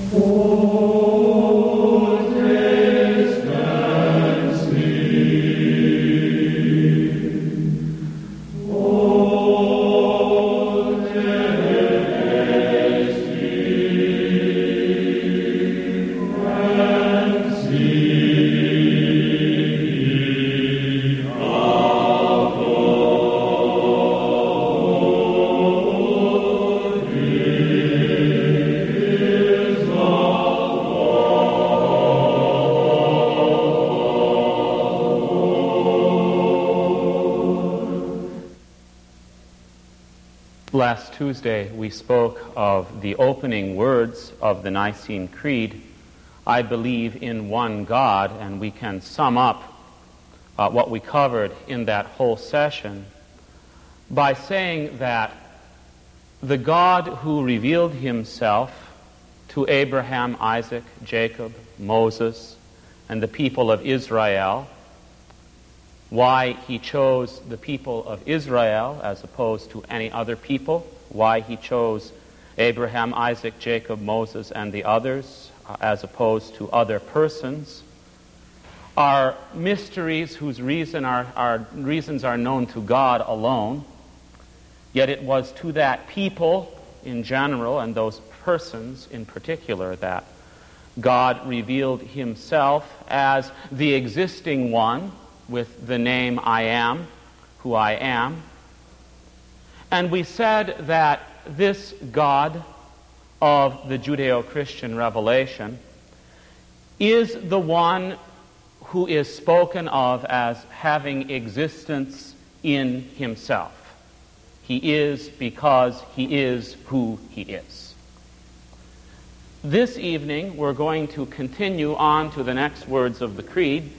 Last Tuesday, we spoke of the opening words of the Nicene Creed, I believe in one God, and we can sum up what we covered in that whole session by saying that the God who revealed himself to Abraham, Isaac, Jacob, Moses, and the people of Israel, why he chose the people of Israel as opposed to any other people, why he chose Abraham, Isaac, Jacob, Moses, and the others as opposed to other persons, are mysteries whose reasons are known to God alone, yet it was to that people in general and those persons in particular that God revealed himself as the existing one, with the name I am, who I am. And we said that this God of the Judeo-Christian revelation is the one who is spoken of as having existence in himself. He is because he is who he is. This evening, we're going to continue on to the next words of the Creed,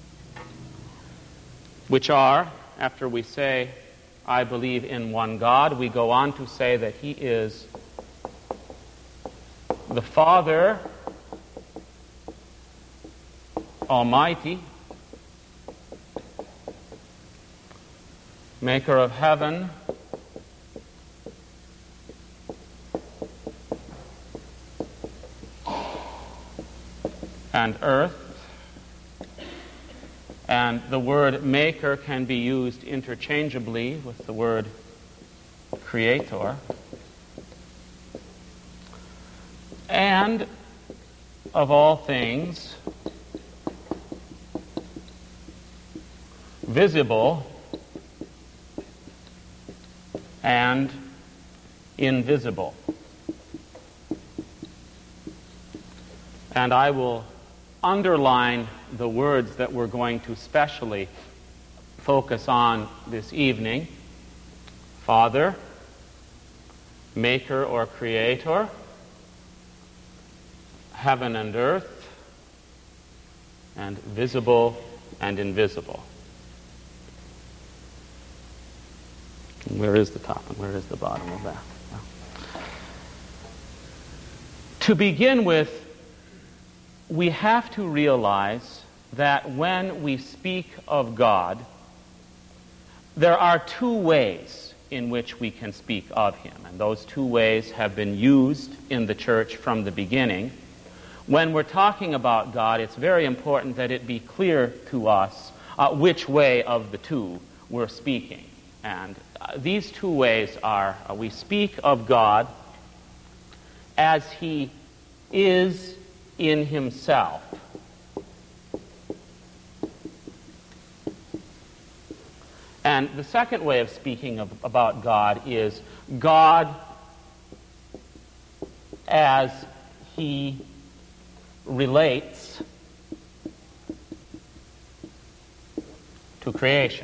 which are, after we say, I believe in one God, we go on to say that he is the Father Almighty, maker of heaven and earth. And the word maker can be used interchangeably with the word creator. And of all things, visible and invisible. And I will underline the words that we're going to specially focus on this evening. Father, maker or creator, heaven and earth, and visible and invisible. And where is the top and where is the bottom of that? Well, to begin with, we have to realize that when we speak of God, there are two ways in which we can speak of him, and those two ways have been used in the church from the beginning. When we're talking about God, it's very important that it be clear to us which way of the two we're speaking. And these two ways are, we speak of God as he is in himself. And the second way of speaking about God is God as he relates to creation.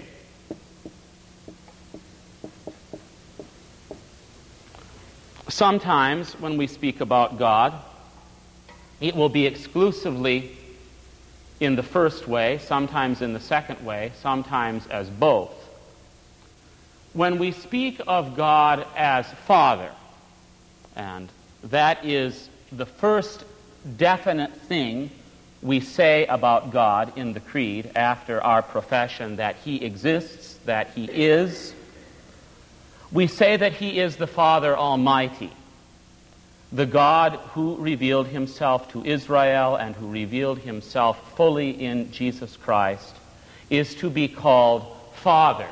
Sometimes when we speak about God, it will be exclusively in the first way, sometimes in the second way, sometimes as both. When we speak of God as Father, and that is the first definite thing we say about God in the Creed after our profession that he exists, that he is, we say that he is the Father Almighty. The God who revealed himself to Israel and who revealed himself fully in Jesus Christ is to be called Father.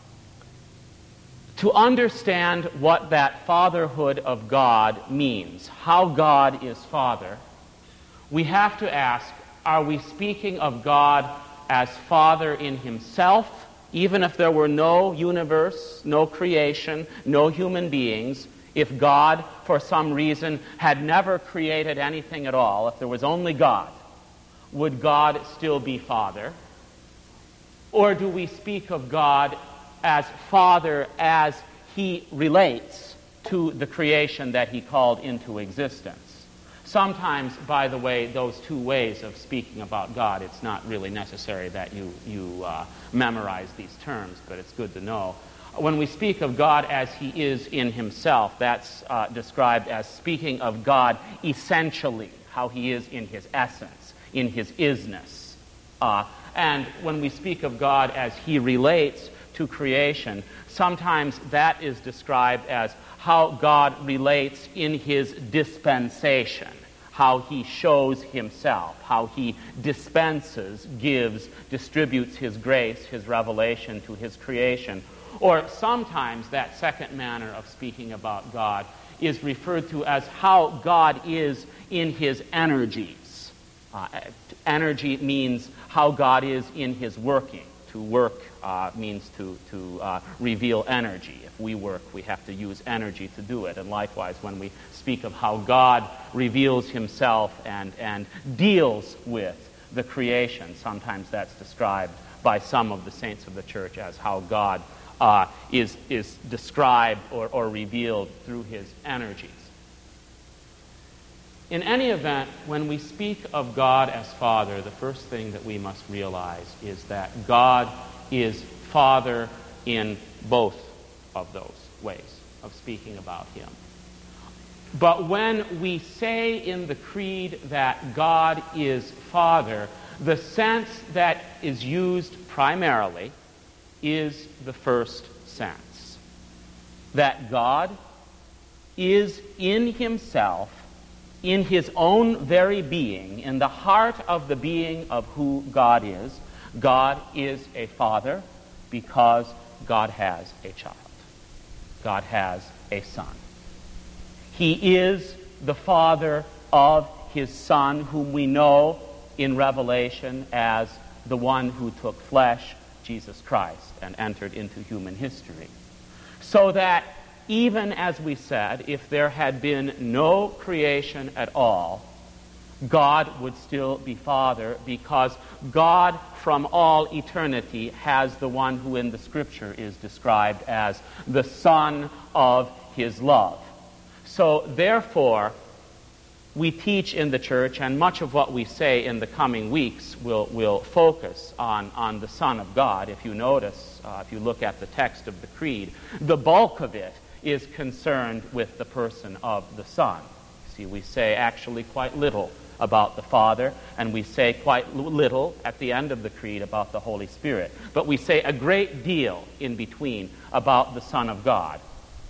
To understand what that fatherhood of God means, how God is Father, we have to ask, are we speaking of God as Father in himself, even if there were no universe, no creation, no human beings? If God, for some reason, had never created anything at all, if there was only God, would God still be Father? Or do we speak of God as Father as he relates to the creation that he called into existence? Sometimes, by the way, those two ways of speaking about God, it's not really necessary that you memorize these terms, but it's good to know. When we speak of God as he is in himself, that's described as speaking of God essentially, how he is in his essence, in his isness. And when we speak of God as he relates to creation, sometimes that is described as how God relates in his dispensation, how he shows himself, how he dispenses, gives, distributes his grace, his revelation to his creation. Or sometimes that second manner of speaking about God is referred to as how God is in his energies. Energy means how God is in his working. To work means to reveal energy. If we work, we have to use energy to do it. And likewise, when we speak of how God reveals himself and deals with the creation, sometimes that's described by some of the saints of the church as how God is described or revealed through his energies. In any event, when we speak of God as Father, the first thing that we must realize is that God is Father in both of those ways of speaking about him. But when we say in the Creed that God is Father, the sense that is used primarily is the first sense. That God is in himself, in his own very being, in the heart of the being of who God is a father because God has a child. God has a son. He is the Father of his Son, whom we know in Revelation as the one who took flesh, Jesus Christ, and entered into human history. So that even as we said, if there had been no creation at all, God would still be Father because God from all eternity has the one who in the Scripture is described as the Son of his love. So therefore, we teach in the church, and much of what we say in the coming weeks will focus on the Son of God. If you notice, if you look at the text of the Creed, the bulk of it is concerned with the person of the Son. See, we say actually quite little about the Father, and we say quite little at the end of the Creed about the Holy Spirit. But we say a great deal in between about the Son of God.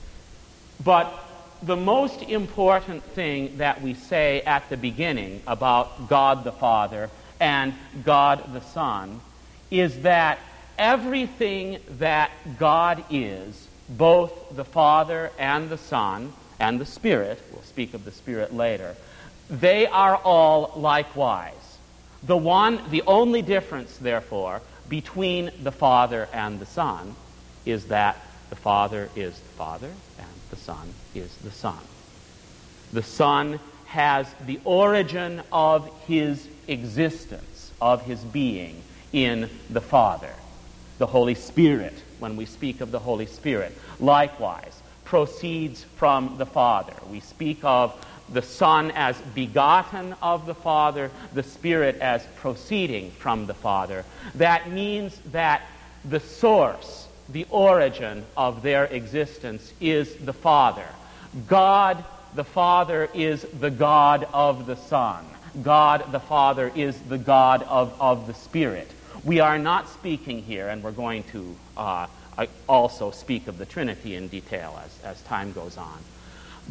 But the most important thing that we say at the beginning about God the Father and God the Son is that everything that God is, both the Father and the Son and the Spirit, we'll speak of the Spirit later, they are all likewise. The only difference, therefore, between the Father and the Son is that the Father is the Father and the Son is the Son. The Son has the origin of his existence, of his being, in the Father. The Holy Spirit, when we speak of the Holy Spirit, likewise proceeds from the Father. We speak of the Son as begotten of the Father, the Spirit as proceeding from the Father. That means that the source, the origin of their existence is the Father. God the Father is the God of the Son. God the Father is the God of the Spirit. We are not speaking here, and we're going to also speak of the Trinity in detail as time goes on. But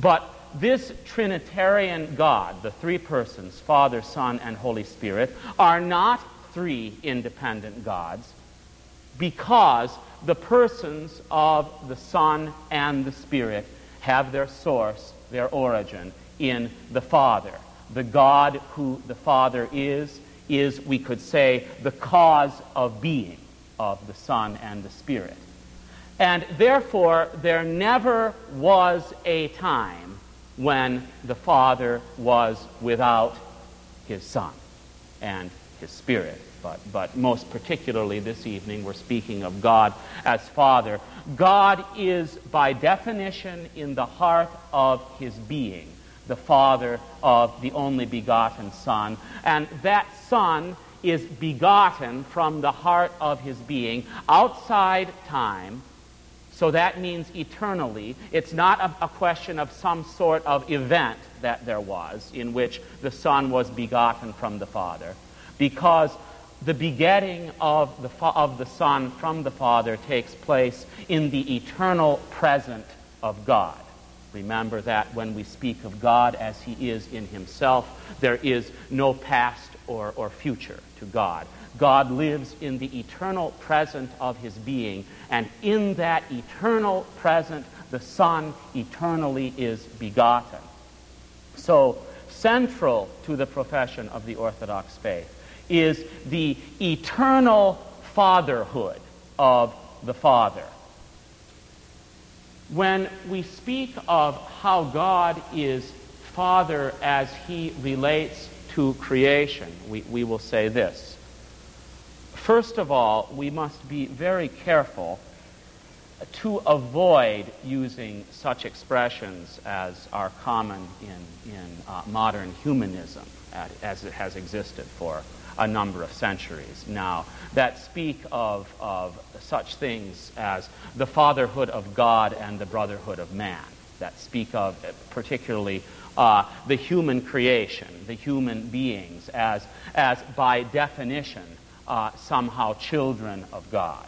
this Trinitarian God, the three persons, Father, Son, and Holy Spirit, are not three independent gods, because the persons of the Son and the Spirit have their source, their origin, in the Father. The God who the Father is, we could say, the cause of being of the Son and the Spirit. And therefore, there never was a time when the Father was without his Son and his Spirit. But most particularly this evening, we're speaking of God as Father. God is, by definition, in the heart of his being, the Father of the only begotten Son. And that Son is begotten from the heart of his being outside time. So that means eternally. It's not a question of some sort of event that there was in which the Son was begotten from the Father, because the begetting of the Son from the Father takes place in the eternal present of God. Remember that when we speak of God as he is in himself, there is no past or future to God. God lives in the eternal present of his being, and in that eternal present, the Son eternally is begotten. So, central to the profession of the Orthodox faith is the eternal fatherhood of the Father. When we speak of how God is Father as he relates to creation, we will say this. First of all, we must be very careful to avoid using such expressions as are common in modern humanism, as it has existed for a number of centuries now, that speak of such things as the fatherhood of God and the brotherhood of man, that speak of particularly the human creation, the human beings, as by definition somehow children of God.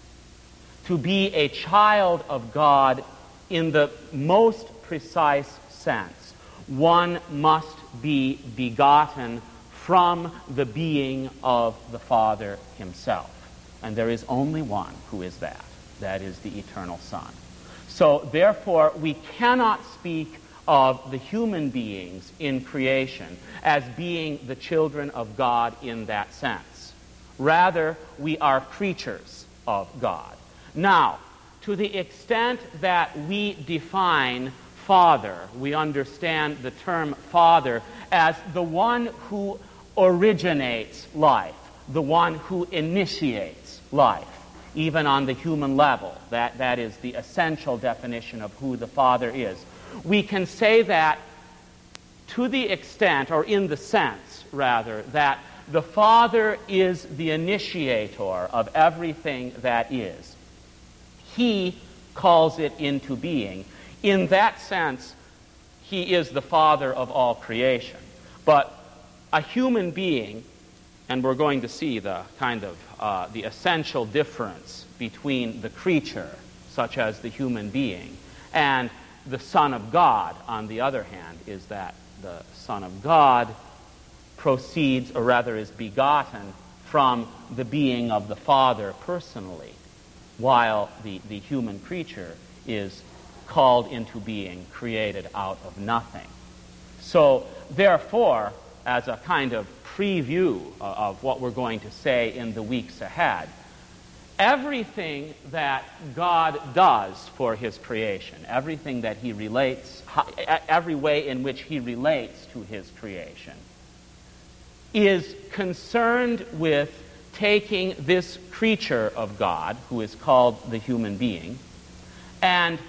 To be a child of God in the most precise sense, one must be begotten from the being of the Father himself. And there is only one who is that. That is the eternal Son. So, therefore, we cannot speak of the human beings in creation as being the children of God in that sense. Rather, we are creatures of God. Now, to the extent that we define Father, we understand the term Father as the one who originates life, the one who initiates life, even on the human level. That is the essential definition of who the Father is. We can say that to the extent, or in the sense, rather, that the Father is the initiator of everything that is. He calls it into being. In that sense, he is the Father of all creation. But a human being, and we're going to see the kind of the essential difference between the creature, such as the human being, and the Son of God, on the other hand, is that the Son of God proceeds, or rather is begotten, from the being of the Father personally, while the human creature is called into being, created out of nothing. So, therefore, as a kind of preview of what we're going to say in the weeks ahead, everything that God does for his creation, everything that he relates, every way in which he relates to his creation, is concerned with taking this creature of God, who is called the human being, and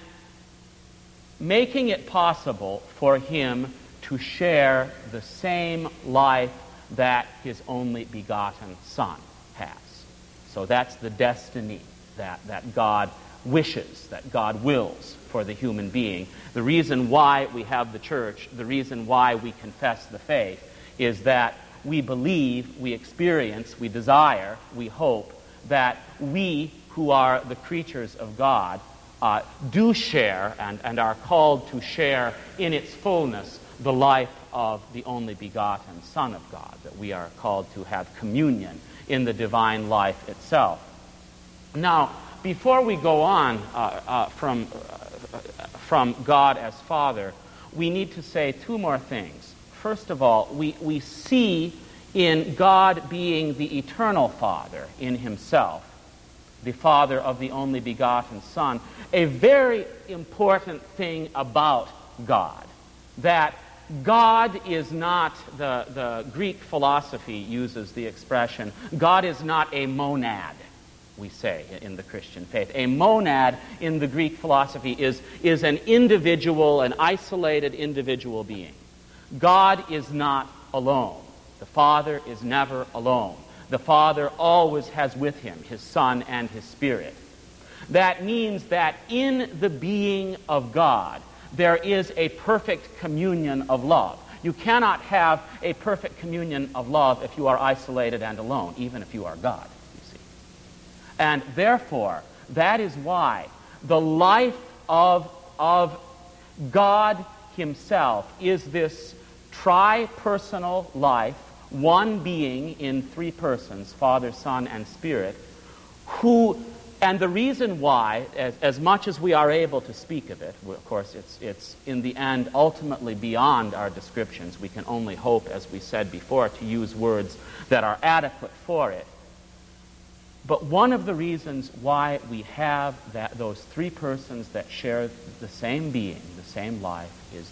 making it possible for him to share the same life that his only begotten Son has. So that's the destiny that God wishes, that God wills for the human being. The reason why we have the church, the reason why we confess the faith, is that we believe, we experience, we desire, we hope that we, who are the creatures of God, do share and are called to share in its fullness the life of the only begotten Son of God, that we are called to have communion in the divine life itself. Now, before we go on from God as Father, we need to say two more things. First of all, we see in God being the eternal Father in himself, the Father of the only begotten Son, a very important thing about God, that God is not, the Greek philosophy uses the expression, God is not a monad, we say in the Christian faith. A monad in the Greek philosophy is an individual, an isolated individual being. God is not alone. The Father is never alone. The Father always has with him his Son and his Spirit. That means that in the being of God, there is a perfect communion of love. You cannot have a perfect communion of love if you are isolated and alone, even if you are God, you see. And therefore, that is why the life of God himself is this tri-personal life, one being in three persons, Father, Son, and Spirit, and the reason why, as much as we are able to speak of it, of course it's in the end ultimately beyond our descriptions. We can only hope, as we said before, to use words that are adequate for it. But one of the reasons why we have those three persons that share the same being, the same life, is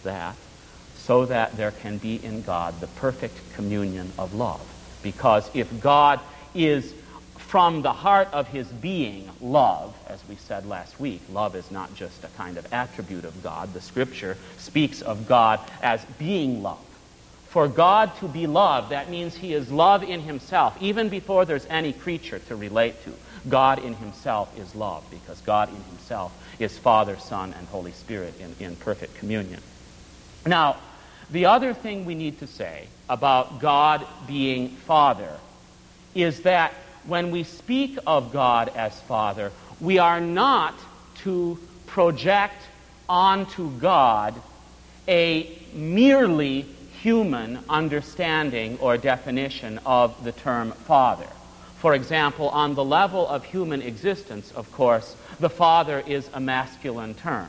so that there can be in God the perfect communion of love. Because if God is from the heart of his being love, as we said last week, love is not just a kind of attribute of God. The Scripture speaks of God as being love. For God to be love, that means he is love in himself. Even before there's any creature to relate to, God in himself is love, because God in himself is Father, Son, and Holy Spirit in perfect communion. Now, the other thing we need to say about God being Father is that when we speak of God as Father, we are not to project onto God a merely human understanding or definition of the term Father. For example, on the level of human existence, of course, the Father is a masculine term.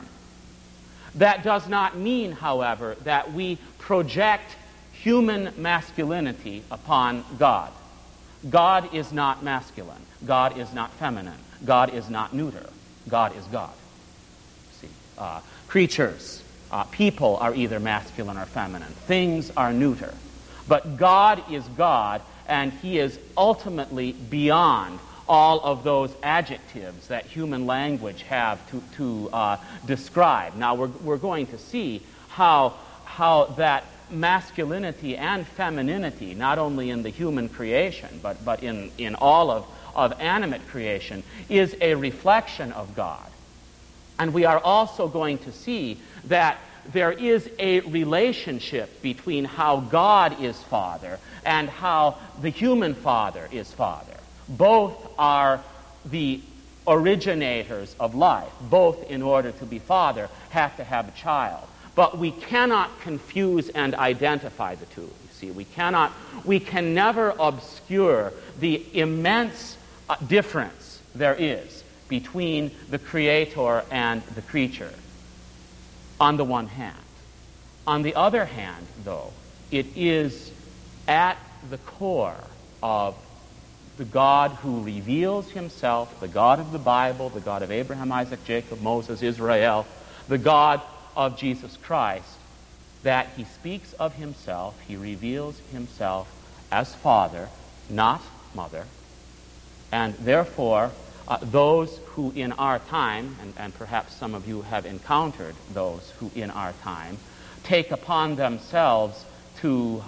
That does not mean, however, that we project human masculinity upon God. God is not masculine. God is not feminine. God is not neuter. God is God. See, creatures, people are either masculine or feminine. Things are neuter. But God is God, and he is ultimately beyond all of those adjectives that human language have to describe. Now, we're going to see how that masculinity and femininity, not only in the human creation, but in all of animate creation, is a reflection of God. And we are also going to see that there is a relationship between how God is Father and how the human Father is Father. Both are the originators of life. Both, in order to be Father, have to have a child. But we cannot confuse and identify the two. You see, we can never obscure the immense difference there is between the Creator and the creature, on the one hand. On the other hand, though, it is at the core of the God who reveals himself, the God of the Bible, the God of Abraham, Isaac, Jacob, Moses, Israel, the God of Jesus Christ, that he speaks of himself, he reveals himself as Father, not Mother, and therefore those who in our time, and perhaps some of you have encountered those who in our time, take upon themselves to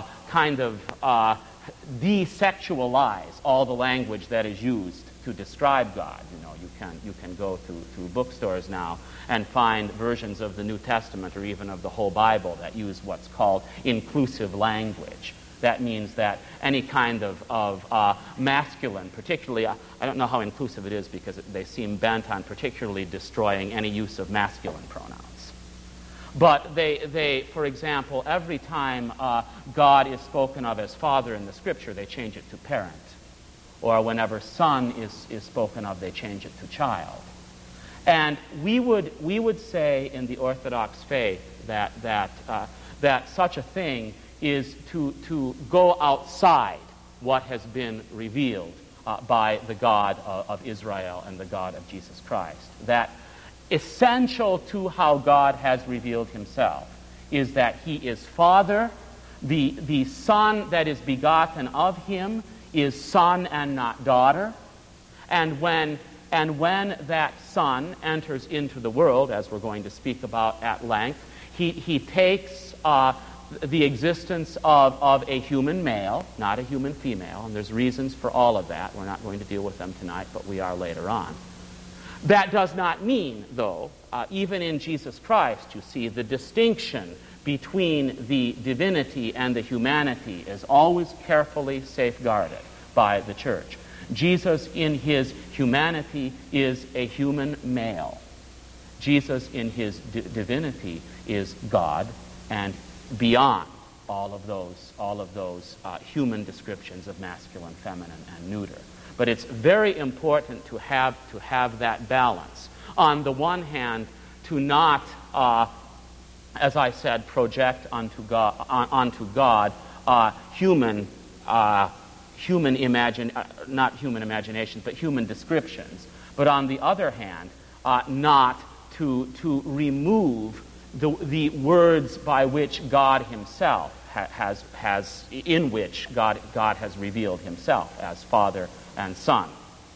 desexualize all the language that is used to describe God. You know, you can go to bookstores now and find versions of the New Testament or even of the whole Bible that use what's called inclusive language. That means that any kind of masculine, particularly, I don't know how inclusive it is because they seem bent on particularly destroying any use of masculine pronouns. But they, for example, every time God is spoken of as father in the Scripture, they change it to parent. Or whenever son is spoken of, they change it to child. And we would say in the Orthodox faith that such a thing is to go outside what has been revealed by the God of Israel and the God of Jesus Christ. That essential to how God has revealed himself is that he is Father. The Son that is begotten of him is son and not daughter. And when that Son enters into the world, as we're going to speak about at length, he takes the existence of a human male, not a human female, and there's reasons for all of that. We're not going to deal with them tonight, but we are later on. That does not mean, though, even in Jesus Christ, you see, the distinction between the divinity and the humanity is always carefully safeguarded by the Church. Jesus in his humanity is a human male. Jesus in his divinity is God and beyond all of those human descriptions of masculine, feminine, and neuter. But it's very important to have that balance. On the one hand, to not, as I said, project onto God human not human imaginations, but human descriptions. But on the other hand, not to remove the words by which God himself in which God has revealed himself as Father and Son.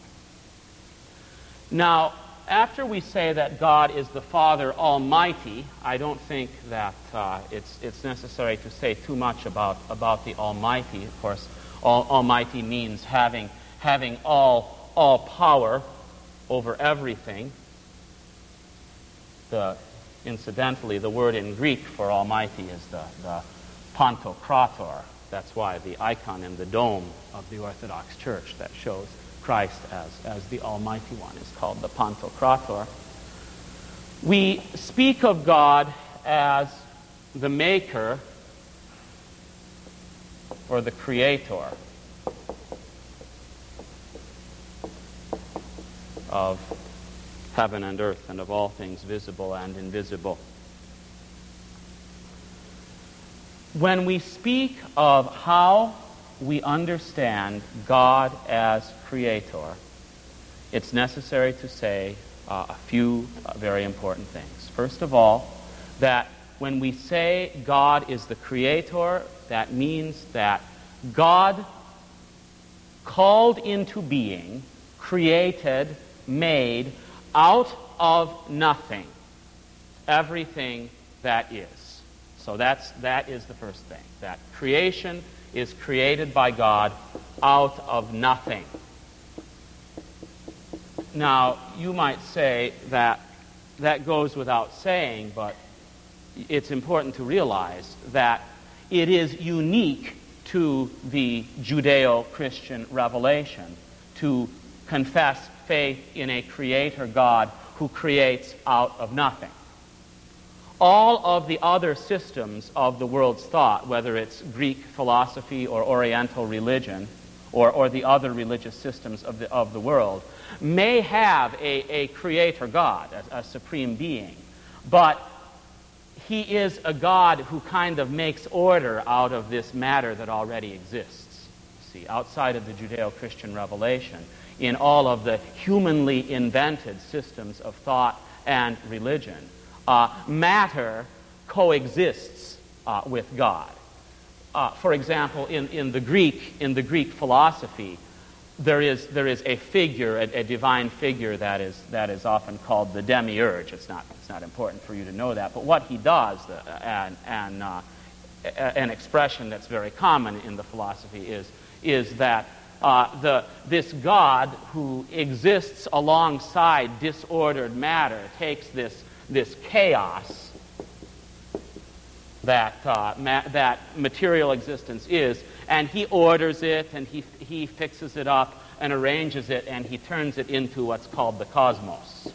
Now, after we say that God is the Father Almighty, I don't think that it's necessary to say too much about the Almighty. Of course, Almighty means having all power over everything. Incidentally, the word in Greek for Almighty is the Pantokrator. That's why the icon in the dome of the Orthodox Church that shows Christ as the Almighty One is called the Pantokrator. We speak of God as the Maker or the Creator of heaven and earth and of all things visible and invisible. When we speak of how we understand God as Creator, it's necessary to say a few very important things. First of all, that when we say God is the Creator, that means that God called into being, created, made, out of nothing, everything that is. So that is the first thing, that creation is created by God out of nothing. Now, you might say that goes without saying, but it's important to realize that it is unique to the Judeo-Christian revelation to confess faith in a Creator God who creates out of nothing. All of the other systems of the world's thought, whether it's Greek philosophy or Oriental religion or the other religious systems of the world, may have a Creator God, a supreme being, but he is a God who kind of makes order out of this matter that already exists. See, outside of the Judeo-Christian revelation, in all of the humanly invented systems of thought and religion, matter coexists with God. For example, in the Greek philosophy, there is a figure, a divine figure that is often called the demiurge. It's not important for you to know that, but what he does, an expression that's very common in the philosophy is that this God who exists alongside disordered matter takes this chaos that material existence is, and he orders it, and he fixes it up and arranges it, and he turns it into what's called the cosmos.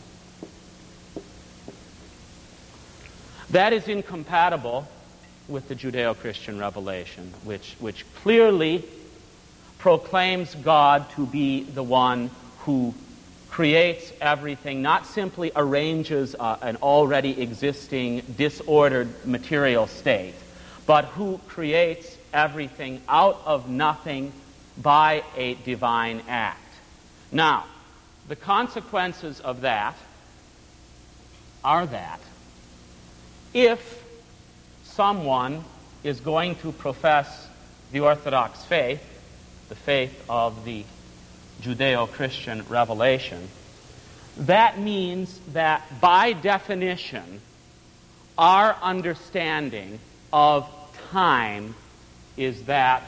That is incompatible with the Judeo-Christian revelation, which clearly proclaims God to be the one who creates everything, not simply arranges an already existing disordered material state, but who creates everything out of nothing by a divine act. Now, the consequences of that are that if someone is going to profess the Orthodox faith, the faith of the Judeo-Christian revelation, that means that by definition, our understanding of time is that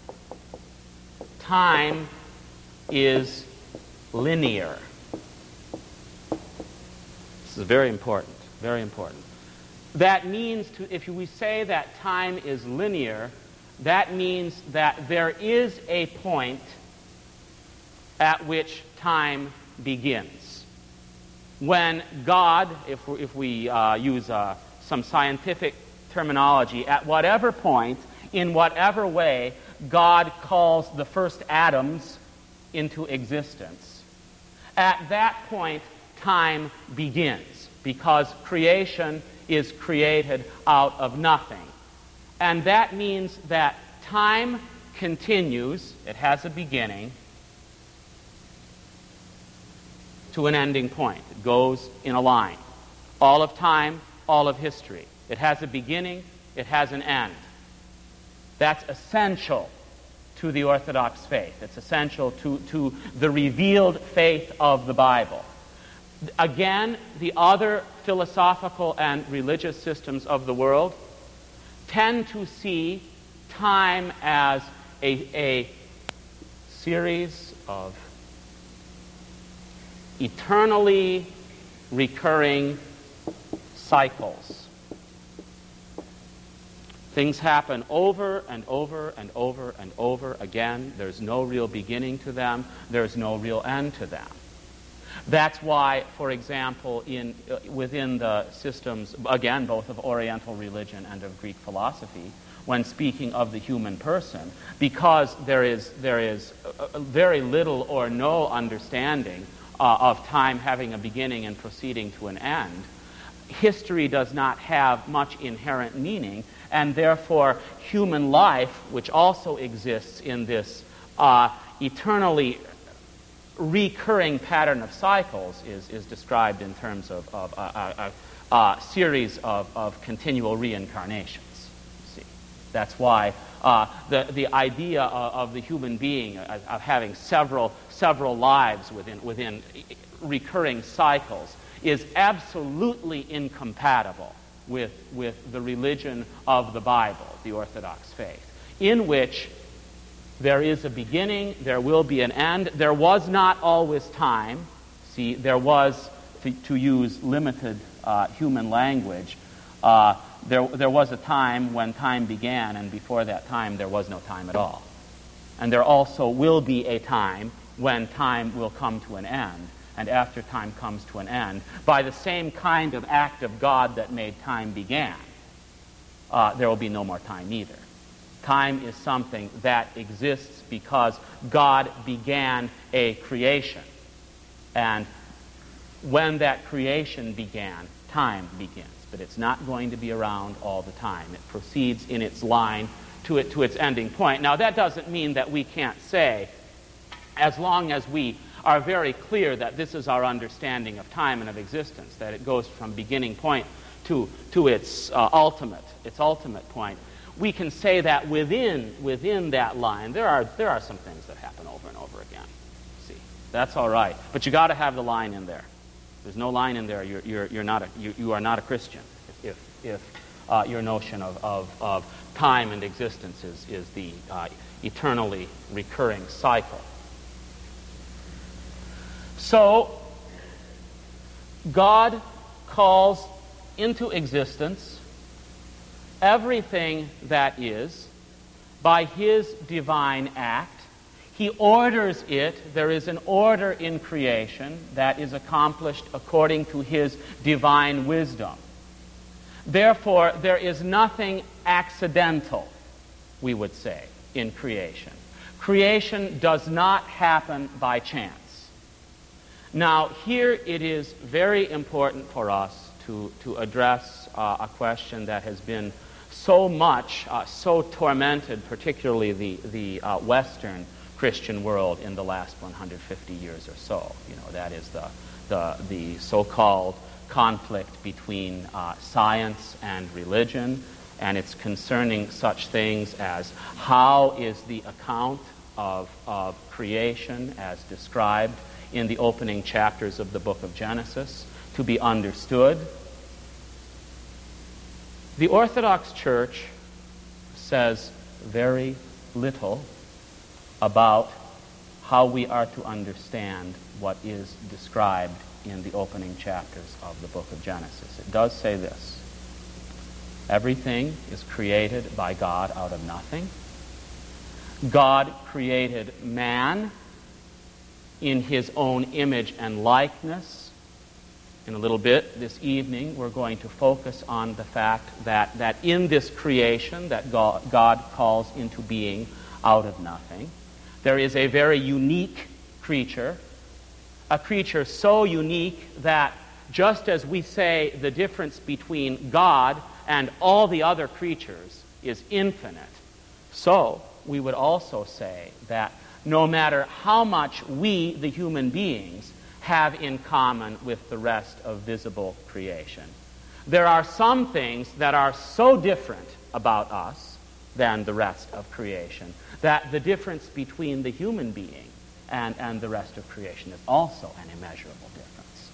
time is linear. This is very important, very important. That means, if we say that time is linear, that means that there is a point at which time begins. When God, if we use some scientific terminology, at whatever point, in whatever way, God calls the first atoms into existence, at that point, time begins, because creation is created out of nothing. And that means that time continues, it has a beginning, to an ending point. It goes in a line. All of time, all of history. It has a beginning, it has an end. That's essential to the Orthodox faith. It's essential to the revealed faith of the Bible. Again, the other philosophical and religious systems of the world tend to see time as a series of eternally recurring cycles. Things happen over and over and over and over again. There's no real beginning to them. There's no real end to them. That's why, for example, within the systems, again, both of Oriental religion and of Greek philosophy, when speaking of the human person, because there is very little or no understanding of time having a beginning and proceeding to an end, history does not have much inherent meaning, and therefore human life, which also exists in this eternally recurring pattern of cycles, is described in terms of a series of continual reincarnations. See, that's why the idea of the human being of having several lives within recurring cycles is absolutely incompatible with the religion of the Bible, the Orthodox faith, in which there is a beginning, there will be an end. There was not always time. See, there was, to use limited human language, there was a time when time began, and before that time there was no time at all. And there also will be a time when time will come to an end, and after time comes to an end, by the same kind of act of God that made time began, there will be no more time either. Time is something that exists because God began a creation. And when that creation began, time begins. But it's not going to be around all the time. It proceeds in its line to its ending point. Now, that doesn't mean that we can't say, as long as we are very clear that this is our understanding of time and of existence, that it goes from beginning point to its ultimate point, we can say that within that line there are some things that happen over and over again. See, that's all right, but you got to have the line in there. If there's no line in there, you are not a Christian. If your notion of time and existence is the eternally recurring cycle. So God calls into existence everything that is by his divine act. He orders it. There is an order in creation that is accomplished according to his divine wisdom. Therefore, there is nothing accidental, we would say, in creation. Creation does not happen by chance. Now, here it is very important for us to address a question that has been so tormented, particularly the Western Christian world in the last 150 years or so. That is the so-called conflict between science and religion, and it's concerning such things as how is the account of creation as described in the opening chapters of the book of Genesis to be understood. The Orthodox Church says very little about how we are to understand what is described in the opening chapters of the book of Genesis. It does say this: everything is created by God out of nothing. God created man in his own image and likeness. In a little bit this evening, we're going to focus on the fact that in this creation that God calls into being out of nothing, there is a very unique creature, a creature so unique that just as we say the difference between God and all the other creatures is infinite, so we would also say that no matter how much we, the human beings, have in common with the rest of visible creation, there are some things that are so different about us than the rest of creation that the difference between the human being and the rest of creation is also an immeasurable difference.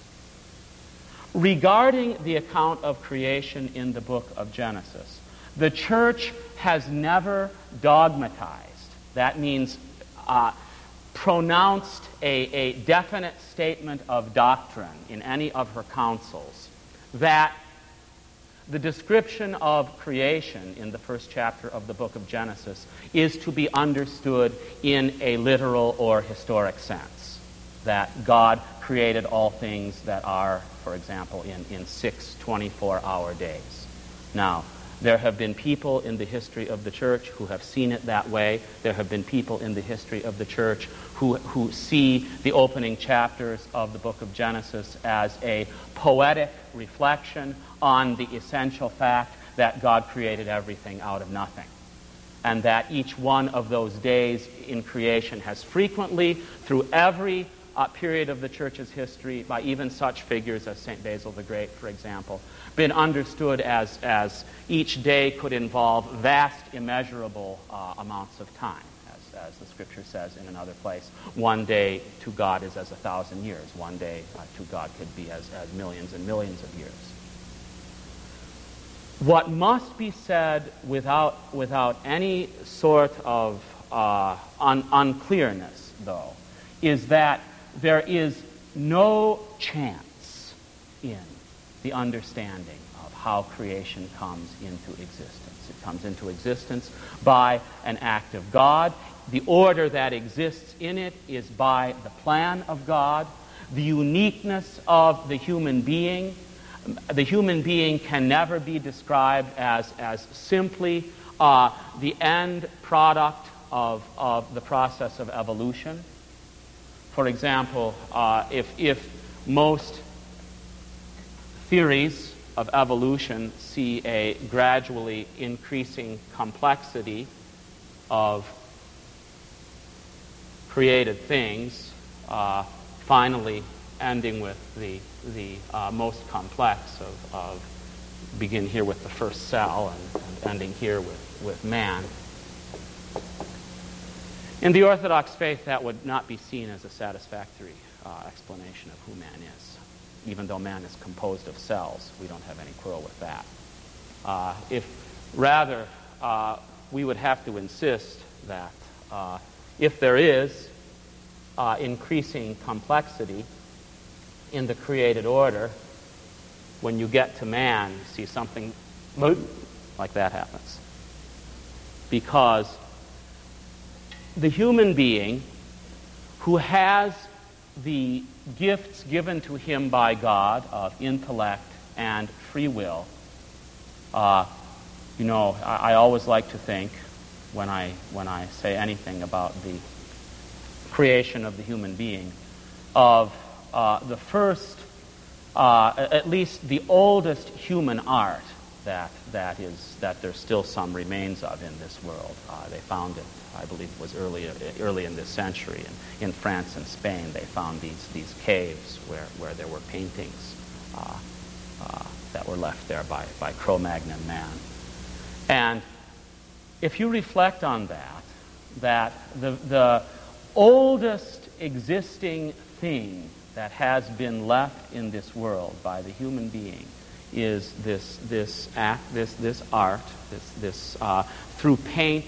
Regarding the account of creation in the book of Genesis, the Church has never dogmatized. That means pronounced a definite statement of doctrine in any of her councils that the description of creation in the first chapter of the book of Genesis is to be understood in a literal or historic sense. That God created all things that are, for example, in 6 24-hour days. Now, there have been people in the history of the Church who have seen it that way. There have been people in the history of the Church who see the opening chapters of the book of Genesis as a poetic reflection on the essential fact that God created everything out of nothing, and that each one of those days in creation has frequently, through every period of the Church's history, by even such figures as St. Basil the Great, for example, been understood as each day could involve vast, immeasurable amounts of time. As the Scripture says in another place, one day to God is as 1,000 years. One day to God could be as millions and millions of years. What must be said without any sort of unclearness, though, is that there is no chance in the understanding of how creation comes into existence. It comes into existence by an act of God. The order that exists in it is by the plan of God. The uniqueness of the human being can never be described as simply the end product of the process of evolution. For example, if most theories of evolution see a gradually increasing complexity of created things, finally ending with the most complex of begin here with the first cell and ending here with man. In the Orthodox faith, that would not be seen as a satisfactory explanation of who man is. Even though man is composed of cells, we don't have any quarrel with that. We would have to insist that if there is increasing complexity in the created order, when you get to man, you see something like that happens. Because the human being who has the gifts given to him by God of intellect and free will, I always like to think when I say anything about the creation of the human being of the first, at least the oldest human art that there's still some remains of in this world. They found it, I believe it was early in this century, in France and Spain. They found these caves where there were paintings that were left there by Cro-Magnon man. And if you reflect on that the oldest existing thing that has been left in this world by the human being is this art, through paint,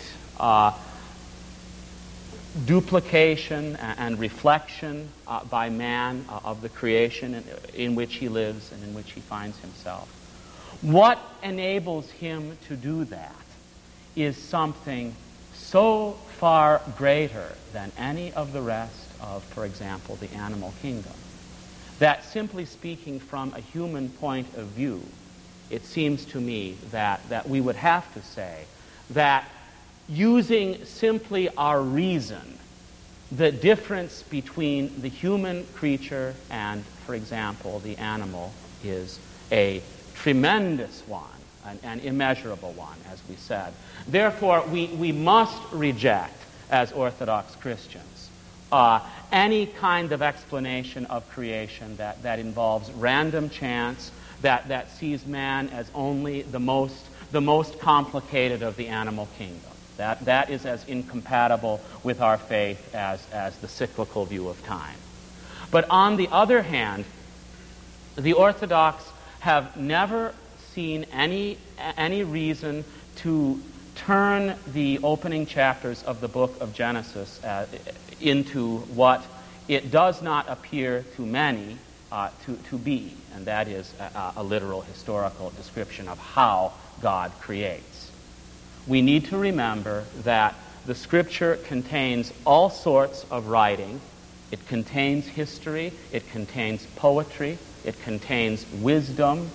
duplication and reflection by man of the creation in which he lives and in which he finds himself. What enables him to do that is something so far greater than any of the rest of, for example, the animal kingdom, that simply speaking from a human point of view, it seems to me that we would have to say that using simply our reason, the difference between the human creature and, for example, the animal is a tremendous one, an immeasurable one, as we said. Therefore, we must reject, as Orthodox Christians, any kind of explanation of creation that involves random chance, that sees man as only the most complicated of the animal kingdom. That is as incompatible with our faith as the cyclical view of time. But on the other hand, the Orthodox have never seen any reason to turn the opening chapters of the book of Genesis into what it does not appear to many to be, and that is a literal historical description of how God creates. We need to remember that the Scripture contains all sorts of writing. It contains history, it contains poetry, it contains wisdom,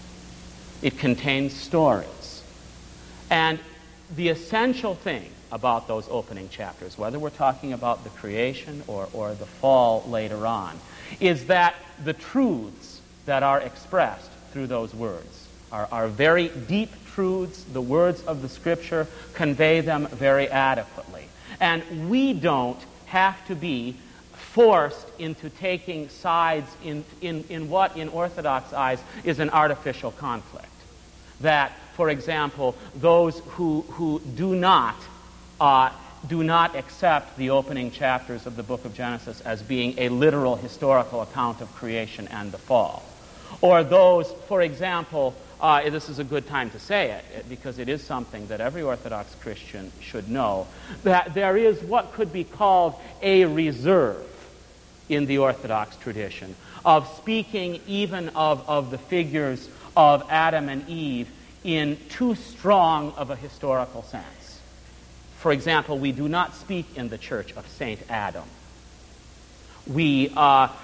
it contains stories. And the essential thing about those opening chapters, whether we're talking about the creation or the fall later on, is that the truths that are expressed through those words are very deep truths. The words of the Scripture convey them very adequately. And we don't have to be forced into taking sides in what, in Orthodox eyes, is an artificial conflict. That, for example, those who do not accept the opening chapters of the book of Genesis as being a literal historical account of creation and the fall. Or those, for example, this is a good time to say it, because it is something that every Orthodox Christian should know, that there is what could be called a reserve in the Orthodox tradition of speaking even of the figures of Adam and Eve in too strong of a historical sense. For example, we do not speak in the Church of Saint Adam. We have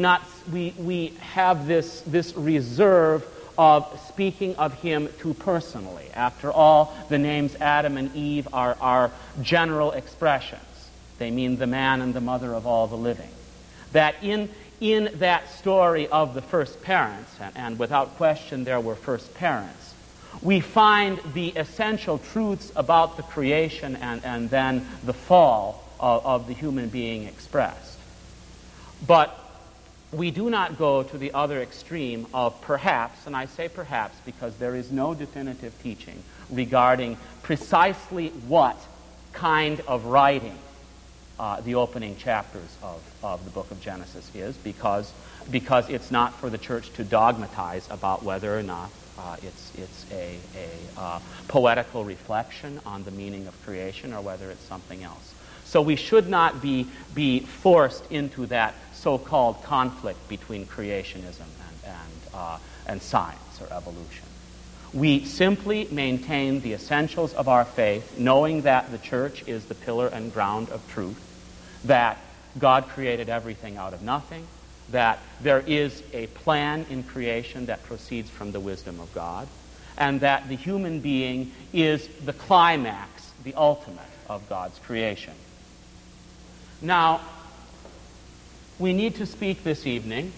this reserve of speaking of him too personally. After all, the names Adam and Eve are general expressions. They mean the man and the mother of all the living. That in that story of the first parents, and without question there were first parents, we find the essential truths about the creation and then the fall of the human being expressed. But we do not go to the other extreme of perhaps, and I say perhaps because there is no definitive teaching regarding precisely what kind of writing the opening chapters of the book of Genesis is, because it's not for the church to dogmatize about whether or not it's a poetical reflection on the meaning of creation or whether it's something else. So we should not be forced into that so-called conflict between creationism and science or evolution. We simply maintain the essentials of our faith, knowing that the church is the pillar and ground of truth, that God created everything out of nothing, that there is a plan in creation that proceeds from the wisdom of God, and that the human being is the climax, the ultimate of God's creation. Now, we need to speak this evening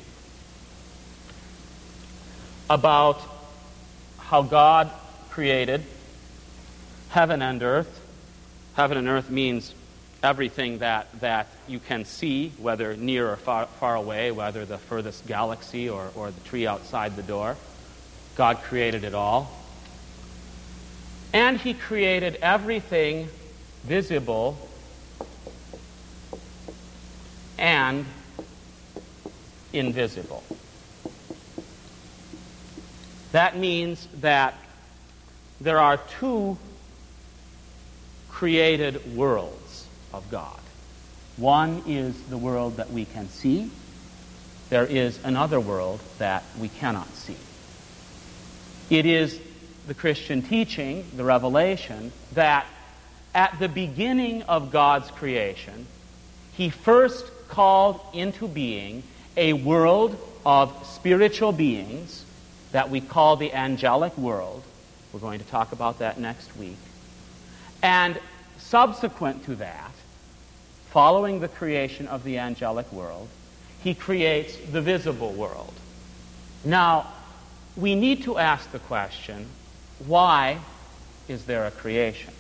about how God created heaven and earth. Heaven and earth means everything that you can see, whether near or far away, whether the furthest galaxy or the tree outside the door. God created it all. And He created everything visible and invisible. That means that there are two created worlds of God. One is the world that we can see. There is another world that we cannot see. It is the Christian teaching, the revelation, that at the beginning of God's creation, He first called into being a world of spiritual beings that we call the angelic world. We're going to talk about that next week. And subsequent to that, following the creation of the angelic world, He creates the visible world. Now, we need to ask the question, why is there a creation?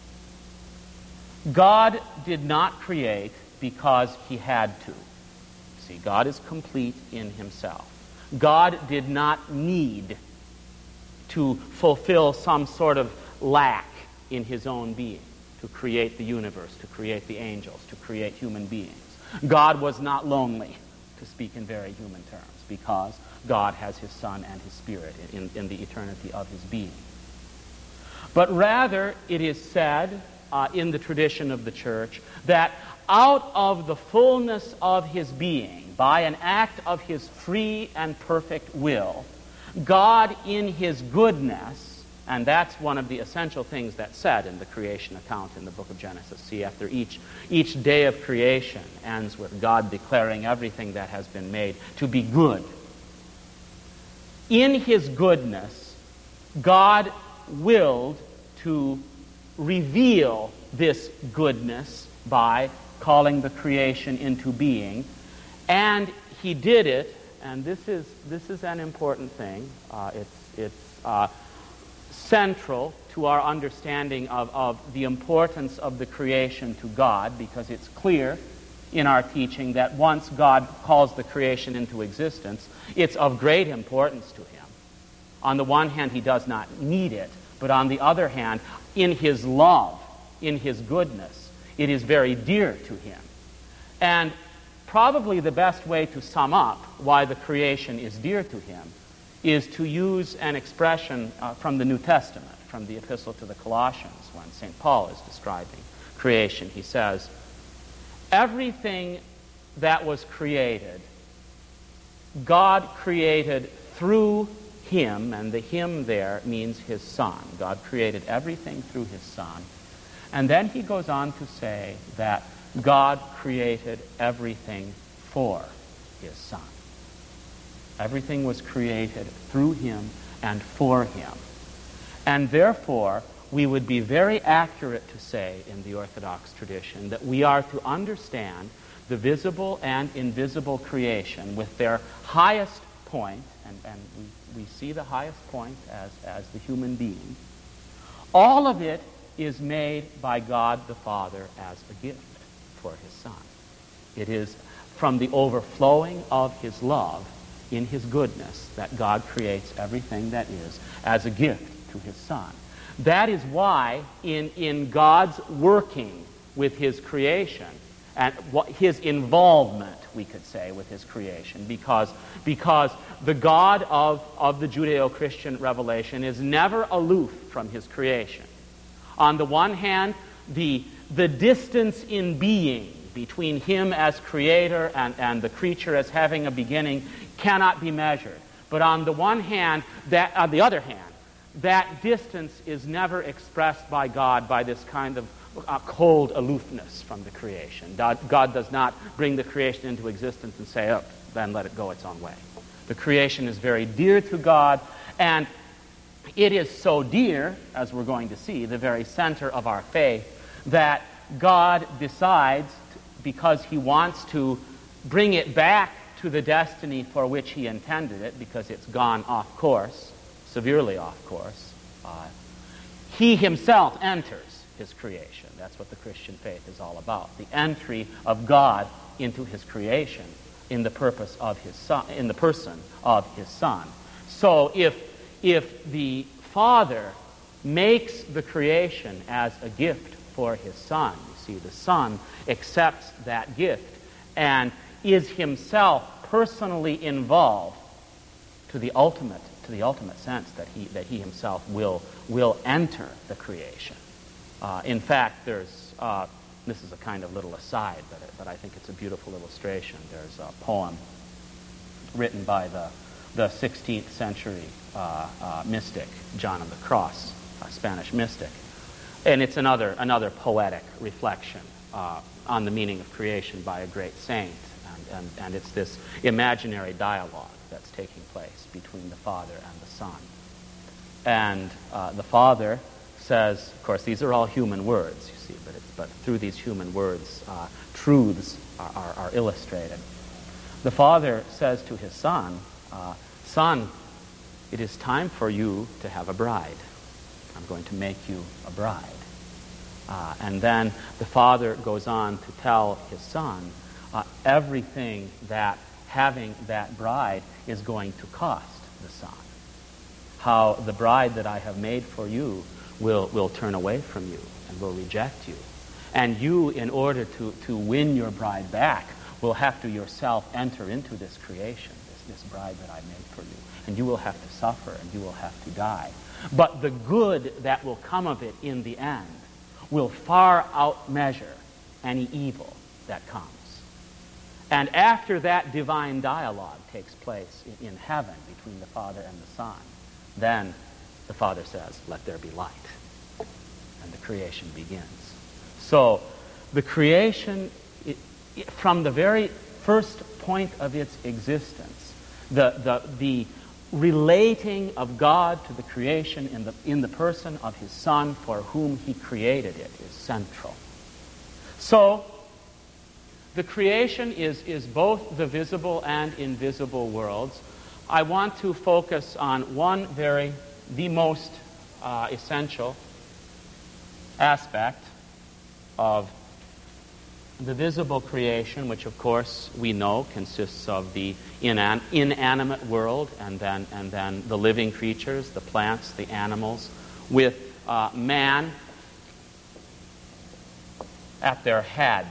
God did not create because He had to. See, God is complete in Himself. God did not need to fulfill some sort of lack in His own being to create the universe, to create the angels, to create human beings. God was not lonely, to speak in very human terms, because God has His Son and His Spirit in the eternity of His being. But rather, it is said in the tradition of the church that out of the fullness of His being, by an act of His free and perfect will, God in His goodness, and that's one of the essential things that's said in the creation account in the book of Genesis. See, after each day of creation ends with God declaring everything that has been made to be good. In His goodness, God willed to reveal this goodness by calling the creation into being. And He did it, and this is an important thing. It's central to our understanding of the importance of the creation to God, because it's clear in our teaching that once God calls the creation into existence, it's of great importance to Him. On the one hand, He does not need it, but on the other hand, in His love, in His goodness, it is very dear to Him. And probably the best way to sum up why the creation is dear to Him is to use an expression from the New Testament, from the Epistle to the Colossians, when St. Paul is describing creation. He says, everything that was created, God created through Him, and the Him there means His Son. God created everything through His Son. And then he goes on to say that God created everything for His Son. Everything was created through Him and for Him. And therefore, we would be very accurate to say in the Orthodox tradition that we are to understand the visible and invisible creation with their highest point, and we see the highest point as the human being. All of it is made by God the Father as a gift for His Son. It is from the overflowing of His love in His goodness that God creates everything that is as a gift to His Son. That is why in God's working with His creation, and His involvement, we could say, with His creation, because the God of the Judeo-Christian revelation is never aloof from His creation. On the one hand, the distance in being between Him as creator and the creature as having a beginning cannot be measured. But on the other hand, that distance is never expressed by God by this kind of cold aloofness from the creation. God does not bring the creation into existence and say, oh, then let it go its own way. The creation is very dear to God, and it is so dear, as we're going to see, the very center of our faith, that God decides, because he wants to bring it back to the destiny for which he intended it, because it's gone off course, severely off course, he himself enters his creation. That's what the Christian faith is all about. The entry of God into his creation in the purpose of his Son, in the person of his Son. So if the Father makes the creation as a gift for his Son, you see, the Son accepts that gift and is himself personally involved to the ultimate sense that he himself will enter the creation. In fact, there's this is a kind of little aside, but I think it's a beautiful illustration. There's a poem written by the 16th century mystic John of the Cross, a Spanish mystic, and it's another poetic reflection on the meaning of creation by a great saint, and it's this imaginary dialogue that's taking place between the Father and the Son. And the Father says, of course, these are all human words, you see, but through these human words, truths are illustrated. The Father says to his Son, Son, it is time for you to have a bride. I'm going to make you a bride. And then the Father goes on to tell his Son everything that having that bride is going to cost the Son. How the bride that I have made for you will turn away from you and will reject you. And you, in order to win your bride back, will have to yourself enter into this creation, this bride that I made for you. And you will have to suffer and you will have to die. But the good that will come of it in the end will far outmeasure any evil that comes. And after that divine dialogue takes place in heaven between the Father and the Son, then the Father says, let there be light. And the creation begins. So the creation, from the very first point of its existence, the relating of God to the creation in the person of his Son for whom he created it is central. So the creation is both the visible and invisible worlds. I want to focus on the most essential aspect of the visible creation, which of course we know consists of the inanimate world and then the living creatures, the plants, the animals, with man at their head.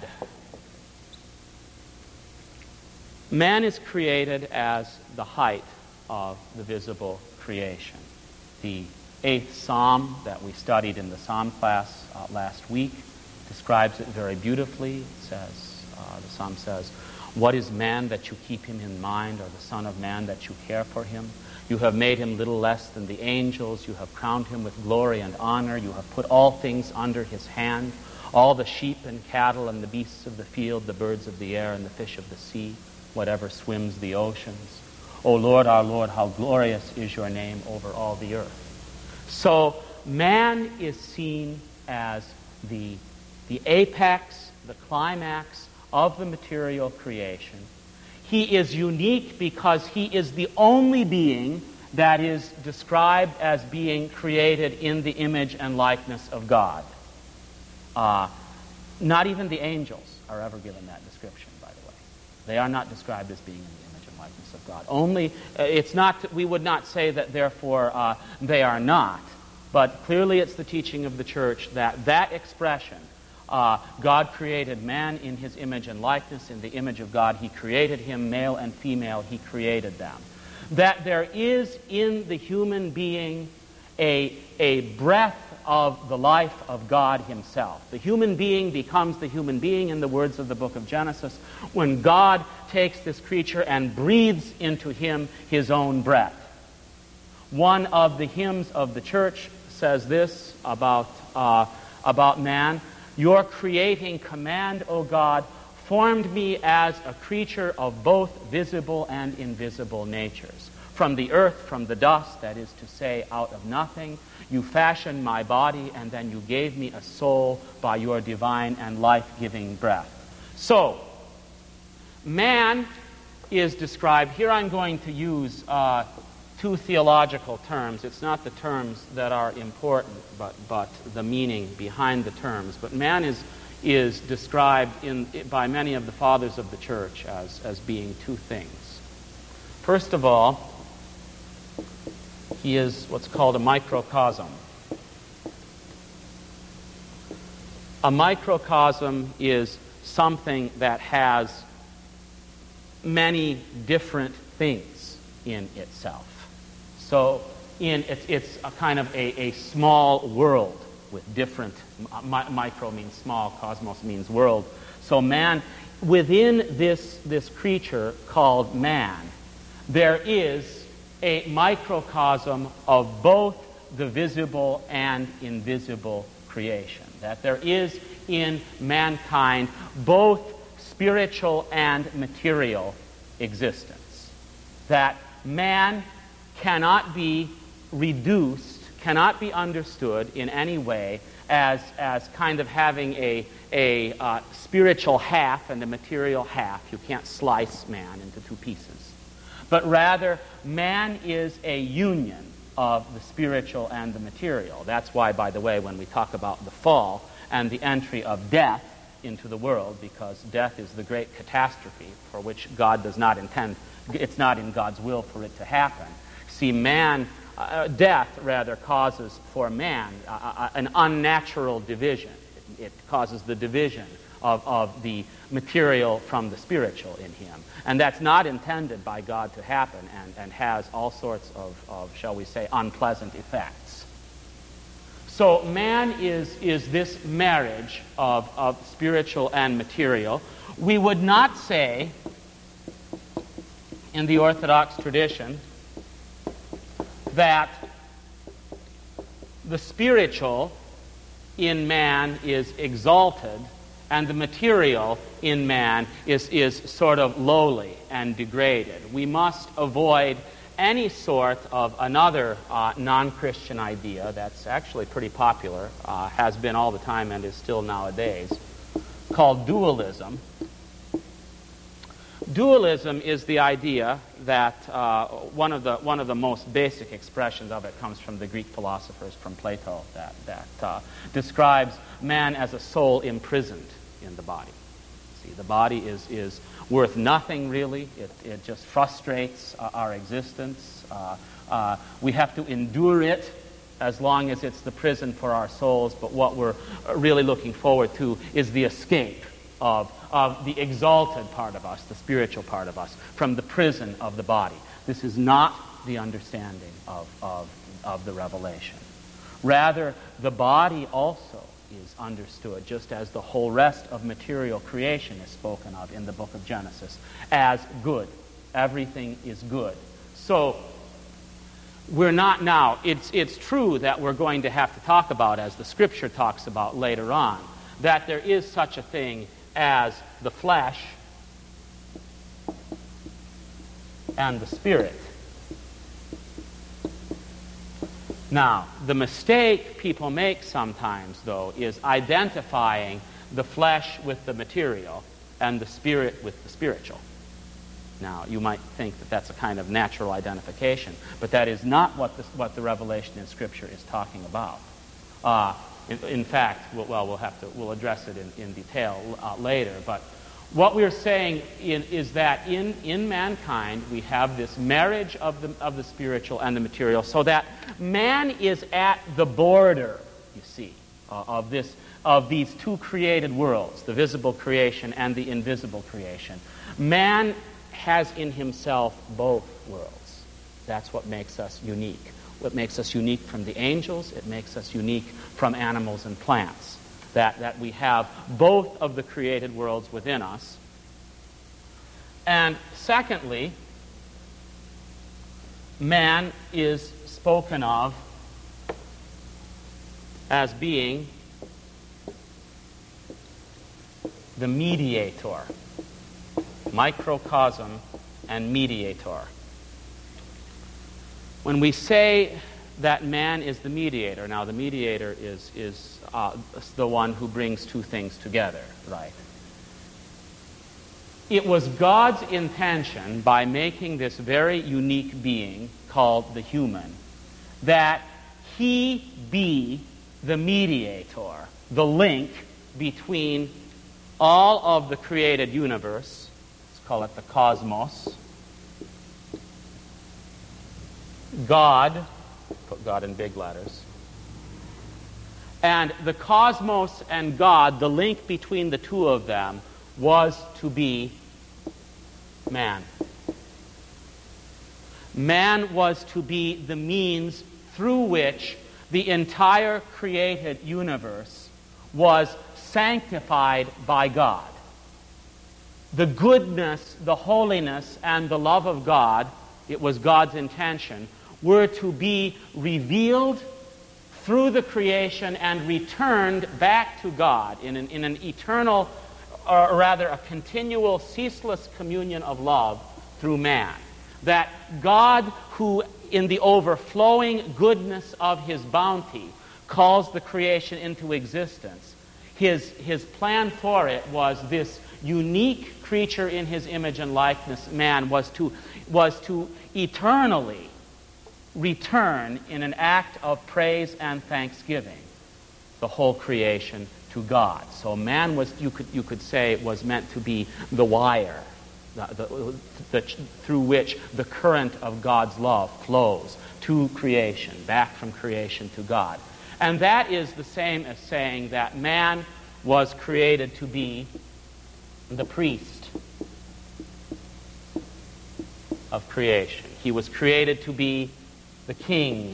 Man is created as the height of the visible creation. The 8th Psalm that we studied in the Psalm class last week describes it very beautifully. It says, the Psalm says, what is man that you keep him in mind, or the Son of Man that you care for him? You have made him little less than the angels. You have crowned him with glory and honor. You have put all things under his hand, all the sheep and cattle and the beasts of the field, the birds of the air and the fish of the sea, whatever swims the oceans. O Lord, our Lord, how glorious is your name over all the earth. So man is seen as the apex, the climax of the material creation. He is unique because he is the only being that is described as being created in the image and likeness of God. Not even the angels are ever given that description, by the way. They are not described as being in the image and likeness of God. Only, it's not, we would not say that therefore they are not, but clearly it's the teaching of the church that expression, God created man in his image and likeness. In the image of God he created him, male and female he created them. That there is in the human being a breath of the life of God himself. The human being becomes the human being, in the words of the book of Genesis, when God takes this creature and breathes into him his own breath. One of the hymns of the church says this about man: "Your creating command, O God, formed me as a creature of both visible and invisible natures. From the earth, from the dust, that is to say, out of nothing, you fashioned my body, and then you gave me a soul by your divine and life-giving breath." So, man is described. Here I'm going to use two theological terms. It's not the terms that are important, but the meaning behind the terms. But man is described by many of the fathers of the church as being two things. First of all, he is what's called a microcosm. A microcosm is something that has many different things in itself. So it's a kind of a small world with different, micro means small, cosmos means world. So man, within this creature called man, there is a microcosm of both the visible and invisible creation. That there is in mankind both spiritual and material existence. That man cannot be reduced, cannot be understood in any way as kind of having a spiritual half and a material half. You can't slice man into two pieces. But rather, man is a union of the spiritual and the material. That's why, by the way, when we talk about the fall and the entry of death into the world, because death is the great catastrophe for which God does not intend, it's not in God's will for it to happen. See, death rather causes for man an unnatural division. It causes the division of the material from the spiritual in him. And that's not intended by God to happen and has all sorts of, shall we say, unpleasant effects. So man is this marriage of spiritual and material. We would not say, in the Orthodox tradition, that the spiritual in man is exalted and the material in man is sort of lowly and degraded. We must avoid any sort of another non-Christian idea that's actually pretty popular, has been all the time and is still nowadays, called dualism. Dualism is the idea that one of the most basic expressions of it comes from the Greek philosophers, from Plato, that describes man as a soul imprisoned in the body. See, the body is worth nothing, really. It just frustrates our existence. We have to endure it as long as it's the prison for our souls, but what we're really looking forward to is the escape of the exalted part of us, the spiritual part of us, from the prison of the body. This is not the understanding of the revelation. Rather, the body also is understood, just as the whole rest of material creation is spoken of in the book of Genesis, as good. Everything is good. So, we're not now, it's true that we're going to have to talk about, as the Scripture talks about later on, that there is such a thing as the flesh and the spirit. Now, the mistake people make sometimes, though, is identifying the flesh with the material and the spirit with the spiritual. Now, you might think that that's a kind of natural identification, but that is not what the revelation in Scripture is talking about. In fact, we'll address it in detail later. But what we're saying is that in mankind we have this marriage of the spiritual and the material, so that man is at the border, you see, of these two created worlds, the visible creation and the invisible creation. Man has in himself both worlds. That's what makes us unique. What makes us unique from the angels, it makes us unique from animals and plants. That we have both of the created worlds within us. And secondly, man is spoken of as being the mediator, microcosm and mediator. When we say that man is the mediator, now the mediator is the one who brings two things together, right? It was God's intention, by making this very unique being called the human, that he be the mediator, the link between all of the created universe, let's call it the cosmos, God, put God in big letters, and the cosmos and God, the link between the two of them was to be man. Man was to be the means through which the entire created universe was sanctified by God. The goodness, the holiness, and the love of God, it was God's intention, were to be revealed through the creation and returned back to God in an eternal, or rather a continual, ceaseless communion of love through man. That God, who in the overflowing goodness of his bounty calls the creation into existence, his plan for it was this unique creature in his image and likeness, man, was to eternally return in an act of praise and thanksgiving the whole creation to God. So man was, you could say, was meant to be the wire through which the current of God's love flows to creation, back from creation to God. And that is the same as saying that man was created to be the priest of creation. He was created to be the king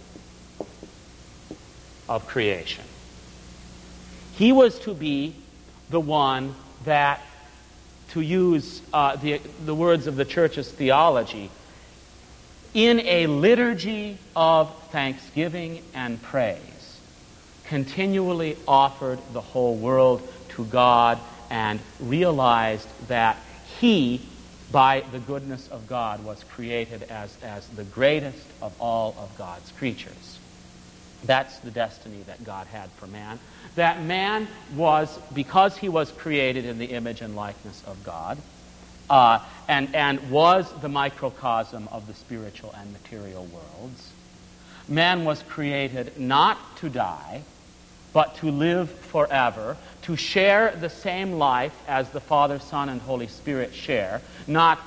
of creation. He was to be the one that, to use the words of the church's theology, in a liturgy of thanksgiving and praise, continually offered the whole world to God and realized that he, by the goodness of God, was created as the greatest of all of God's creatures. That's the destiny that God had for man. That man was, because he was created in the image and likeness of God, and was the microcosm of the spiritual and material worlds, man was created not to die, but to live forever, to share the same life as the Father, Son, and Holy Spirit share, not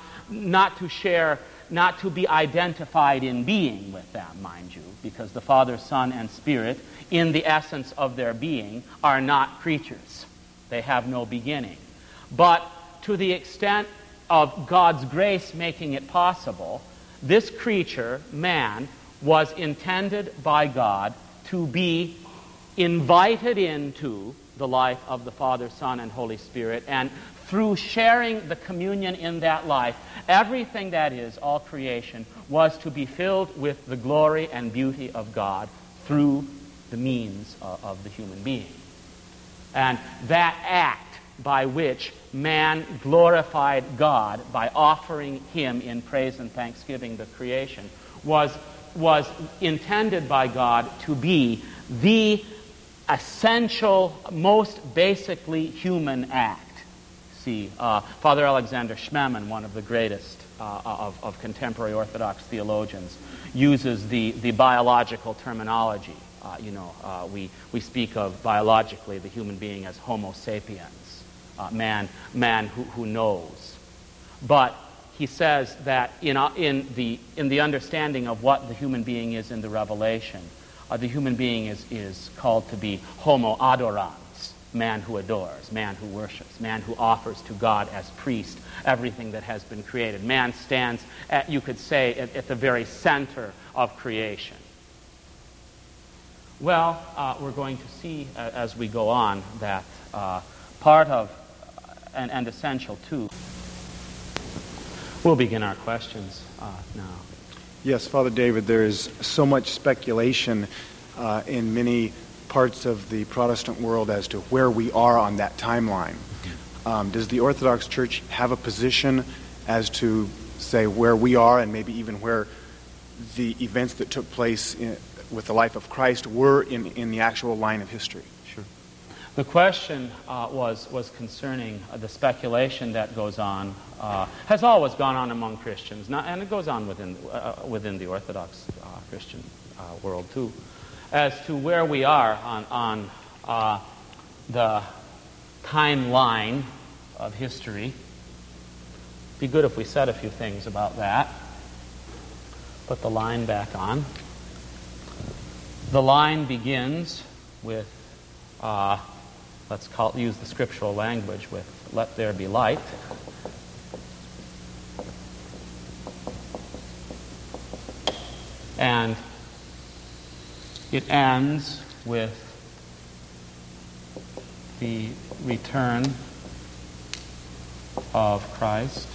to be identified in being with them, mind you, because the Father, Son, and Spirit, in the essence of their being, are not creatures. They have no beginning. But to the extent of God's grace making it possible, this creature, man, was intended by God to be invited into the life of the Father, Son, and Holy Spirit, and through sharing the communion in that life, everything that is, all creation, was to be filled with the glory and beauty of God through the means of the human being. And that act by which man glorified God by offering him in praise and thanksgiving the creation was intended by God to be the essential, most basically human act. See, Father Alexander Schmemann, one of the greatest of contemporary Orthodox theologians, uses the biological terminology. We speak of biologically the human being as Homo sapiens, man who knows. But he says that in the understanding of what the human being is in the Revelation, the human being is called to be Homo adorans, man who adores, man who worships, man who offers to God as priest everything that has been created. Man stands, you could say, at the very center of creation. Well, we're going to see as we go on that part of, and essential too. We'll begin our questions now. Yes, Father David, there is so much speculation in many parts of the Protestant world as to where we are on that timeline. Does the Orthodox Church have a position as to, say, where we are and maybe even where the events that took place with the life of Christ were in the actual line of history? Sure. The question was concerning the speculation that goes on, has always gone on among Christians, and it goes on within the Orthodox Christian world too, as to where we are on the timeline of history. Be good if we said a few things about that. Put the line back on. The line begins with, use the scriptural language with, "Let there be light." And it ends with the return of Christ,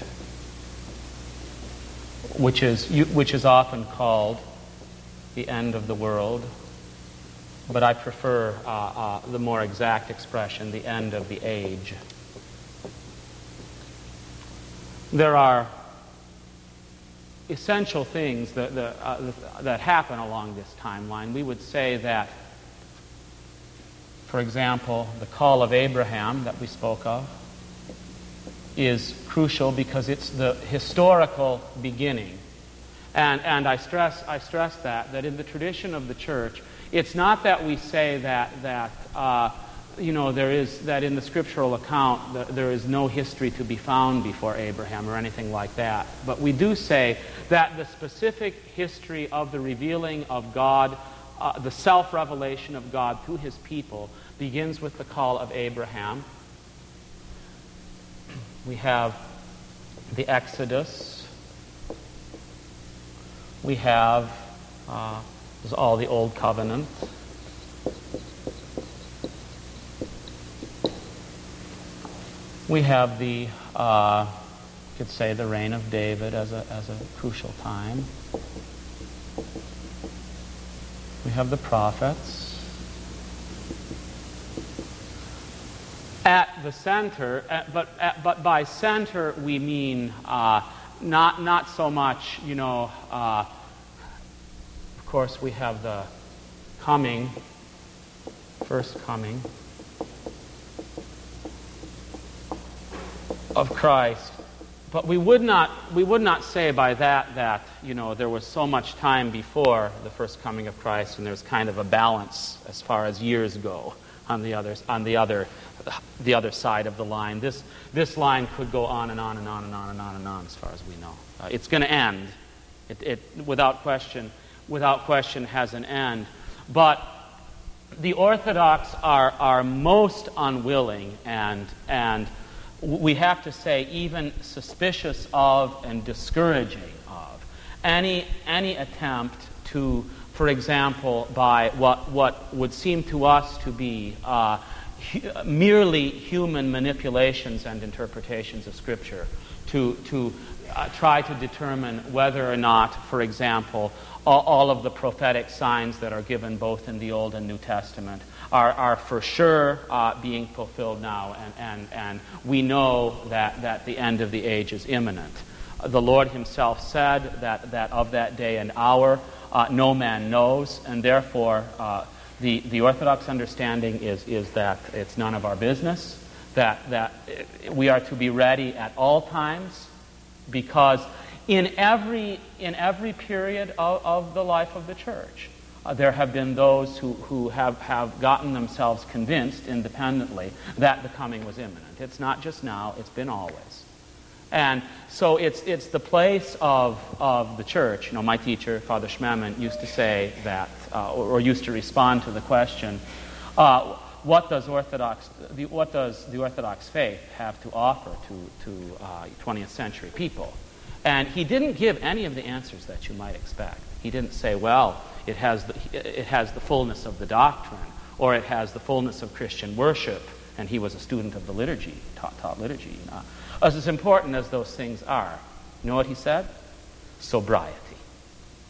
which is often called the end of the world, but I prefer the more exact expression, the end of the age. There are essential things that happen along this timeline. We would say that, for example, the call of Abraham that we spoke of is crucial because it's the historical beginning. And I stress that in the tradition of the Church, it's not that we say that there is that in the scriptural account there is no history to be found before Abraham or anything like that. But we do say that the specific history of the revealing of God, the self-revelation of God to His people, begins with the call of Abraham. We have the Exodus. We have all the Old Covenant. We have the, could say, the reign of David as a crucial time. We have the prophets. At the center, but by center we mean not so much, of course we have the first coming of Christ. But we would not say by that there was so much time before the first coming of Christ, and there's kind of a balance as far as years go on the other side of the line. This line could go on and on and on and on and on and on as far as we know. It's going to end. It without question has an end. But the Orthodox are most unwilling and we have to say even suspicious of and discouraging of any attempt to, for example, by what would seem to us to be merely human manipulations and interpretations of Scripture, to try to determine whether or not, for example, all of the prophetic signs that are given both in the Old and New Testament are for sure being fulfilled now, and we know that the end of the age is imminent. The Lord Himself said that of that day and hour no man knows, and therefore the Orthodox understanding is that it's none of our business, that we are to be ready at all times, because in every period of the life of the Church, there have been those who have gotten themselves convinced independently that the coming was imminent. It's not just now, it's been always. And so it's the place of the Church. My teacher, Father Schmemann, used to say that, or used to respond to the question, what does the Orthodox faith have to offer to 20th century people? And he didn't give any of the answers that you might expect. He didn't say, well, it has the fullness of the doctrine, or it has the fullness of Christian worship, and he was a student of the liturgy, taught liturgy. As important as those things are, you know what he said? Sobriety.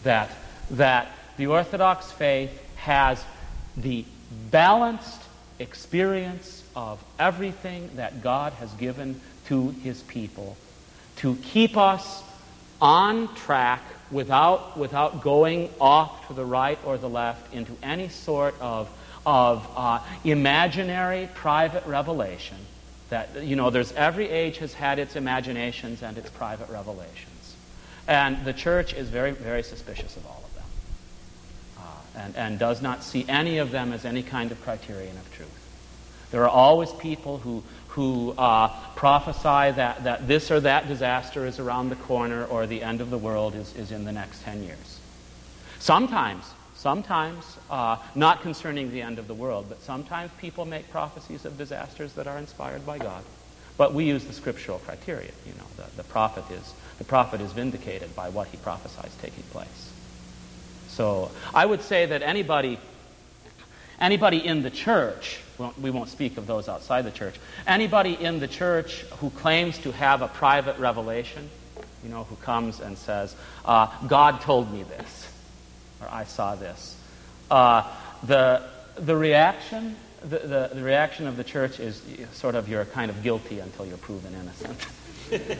that the Orthodox faith has the balanced experience of everything that God has given to His people to keep us on track without going off to the right or the left into any sort of imaginary private revelation. That, there's every age has had its imaginations and its private revelations. And the Church is very, very suspicious of all of them and does not see any of them as any kind of criterion of truth. There are always people who prophesy that this or that disaster is around the corner or the end of the world is in the next 10 years. Sometimes, not concerning the end of the world, but sometimes people make prophecies of disasters that are inspired by God. But we use the scriptural criteria. The prophet is vindicated by what he prophesies taking place. So I would say that anybody in the church, we won't speak of those outside the church, anybody in the church who claims to have a private revelation, who comes and says, God told me this, or I saw this, the reaction of the church is sort of you're kind of guilty until you're proven innocent.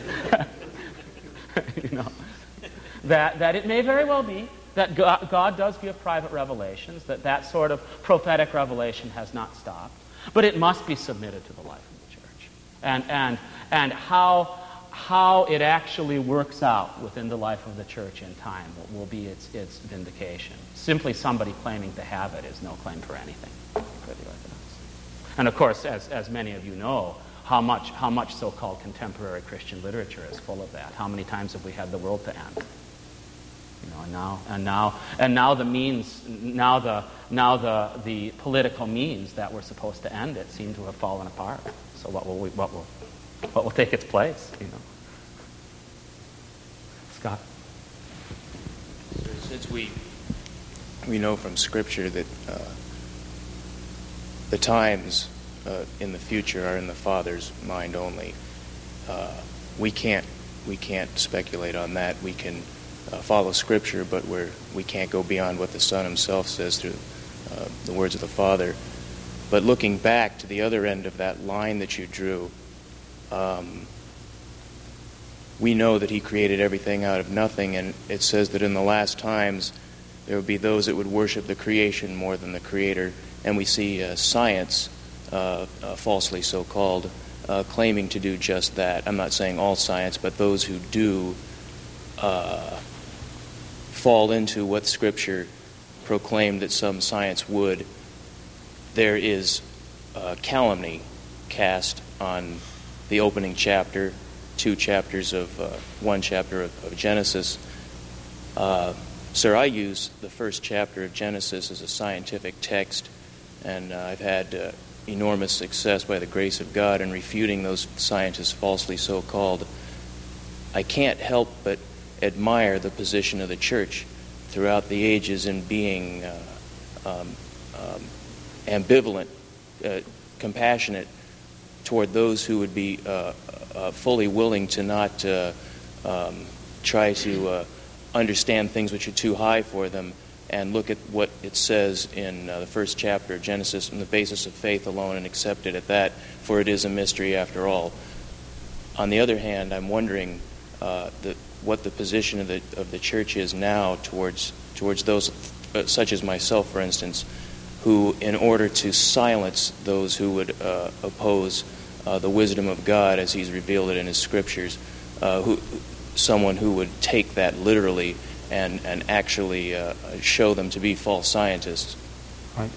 That it may very well be that God does give private revelations, that sort of prophetic revelation has not stopped, but it must be submitted to the life of the church. And how it actually works out within the life of the church in time will be its vindication. Simply somebody claiming to have it is no claim for anything for the Orthodox. And of course, as many of you know, how much so-called contemporary Christian literature is full of that. How many times have we had the world to end? And now the means, the political means that were supposed to end it seem to have fallen apart. So what will take its place? Scott. Since we know from Scripture that the times in the future are in the Father's mind only, we can't speculate on that. We can follow Scripture, but we can't go beyond what the Son himself says through the words of the Father. But looking back to the other end of that line that you drew, we know that he created everything out of nothing, and it says that in the last times there would be those that would worship the creation more than the Creator, and we see science, falsely so-called, claiming to do just that. I'm not saying all science, but those who do fall into what Scripture proclaimed that some science would. There is calumny cast on the opening chapter, one chapter of Genesis. Sir, I use the first chapter of Genesis as a scientific text, and I've had enormous success by the grace of God in refuting those scientists falsely so-called. I can't help but admire the position of the Church throughout the ages in being ambivalent, compassionate toward those who would be fully willing to not try to understand things which are too high for them and look at what it says in the first chapter of Genesis on the basis of faith alone and accept it at that, for it is a mystery after all. On the other hand, I'm wondering what the position of the church is now towards those, such as myself, for instance, who, in order to silence those who would oppose the wisdom of God as He's revealed it in His Scriptures, someone who would take that literally and actually show them to be false scientists. Right.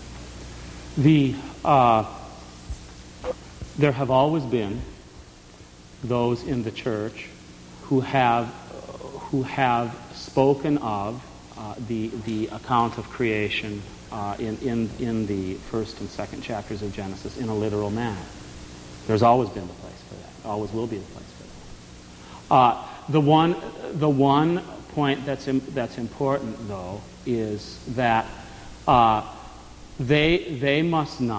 There have always been those in the church who have spoken of the account of creation in the first and second chapters of Genesis in a literal manner. There's always been the place for that. Always will be the place for that. The one point that's important, though, is that they must not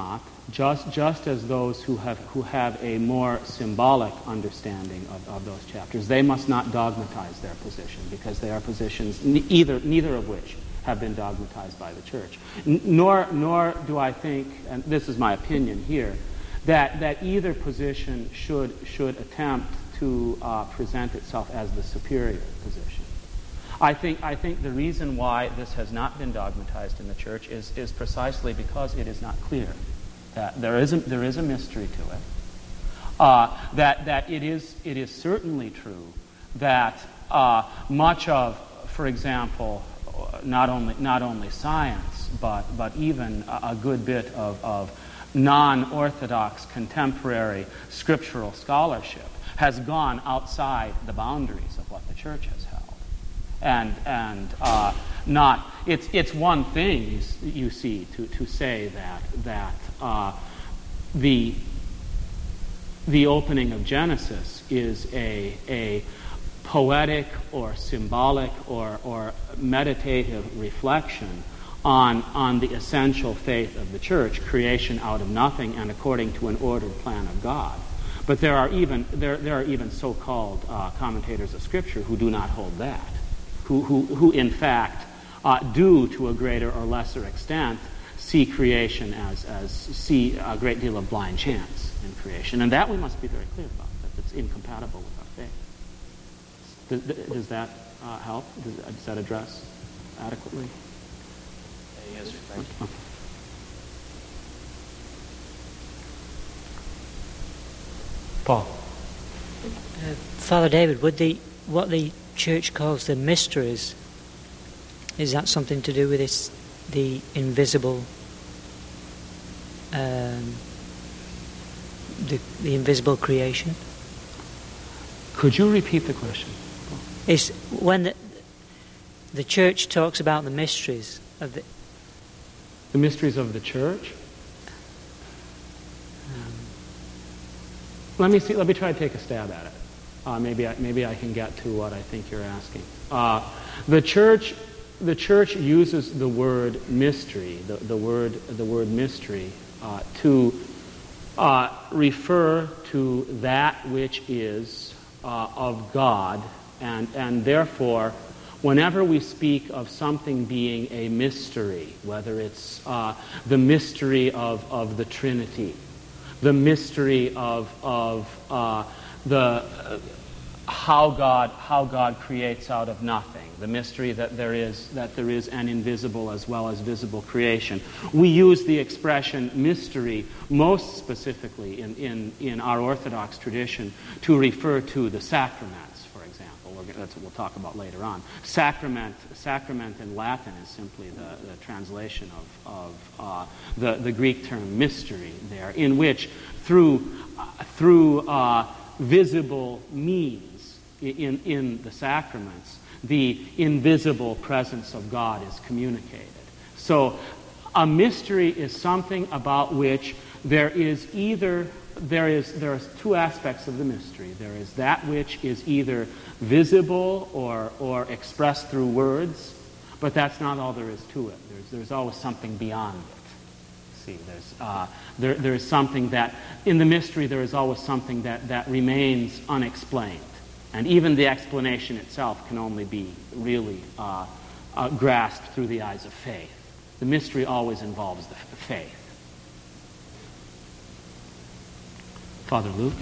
just as those who have a more symbolic understanding of those chapters, they must not dogmatize their position, because they are positions neither of which have been dogmatized by the church. Nor do I think, and this is my opinion here, that either position should attempt to present itself as the superior position. I think the reason why this has not been dogmatized in the church is precisely because it is not clear that there is a mystery to it. That it is certainly true that much of, for example, not only science, but even a good bit of non-orthodox contemporary scriptural scholarship has gone outside the boundaries of what the church has held. And not it's one thing, you see, to say that the opening of Genesis is a poetic or symbolic or meditative reflection on the essential faith of the church, creation out of nothing and according to an ordered plan of God. But there are even so-called commentators of Scripture who do not hold that, who in fact do, to a greater or lesser extent, see creation as see a great deal of blind chance in creation. And that we must be very clear about, that it's incompatible with our faith. Does that help? Does that address adequately? Yes, thank you. Okay. Paul. Father David, what the church calls the mysteries, is that something to do with the invisible, the invisible creation? Could you repeat the question? It's when the church talks about the mysteries of the mysteries of the church? Let me try to take a stab at it. Maybe I can get to what I think you're asking. The church uses the word mystery, the word mystery, to refer to that which is of God, and therefore, whenever we speak of something being a mystery, whether it's the mystery of the Trinity, the mystery of how God creates out of nothing, the mystery that there is an invisible as well as visible creation. We use the expression mystery most specifically in our Orthodox tradition to refer to the sacraments, for example. That's what we'll talk about later on. Sacrament in Latin is simply the translation of the Greek term mystery there, in which through visible means in the sacraments, the invisible presence of God is communicated. So a mystery is something about which there are two aspects of the mystery. There is that which is either visible or expressed through words, but that's not all there is to it. There's always something beyond it. See, there is something that in the mystery there is always something that remains unexplained, and even the explanation itself can only be really grasped through the eyes of faith. The mystery always involves the faith. Father Luke?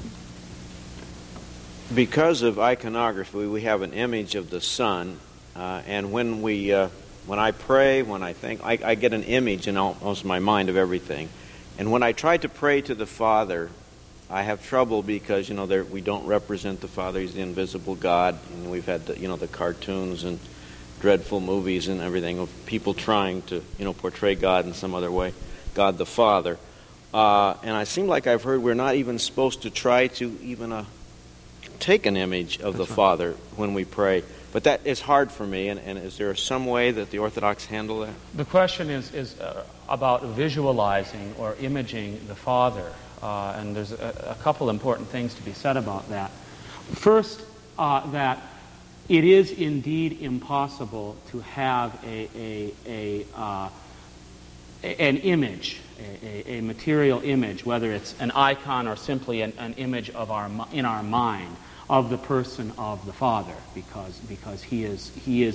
Because of iconography, we have an image of the Son, and when I pray, when I think, I get an image in almost my mind of everything. And when I try to pray to the Father, I have trouble because, we don't represent the Father. He's the invisible God. And we've had, the cartoons and dreadful movies and everything of people trying to, portray God in some other way, God the Father. And I seem like I've heard we're not even supposed to try to even take an image of the Father when we pray. But that is hard for me, and is there some way that the Orthodox handle that? The question is about visualizing or imaging the Father, and there's a couple important things to be said about that. First, that it is indeed impossible to have an image, a material image, whether it's an icon or simply an image of in our mind of the person of the Father, because he is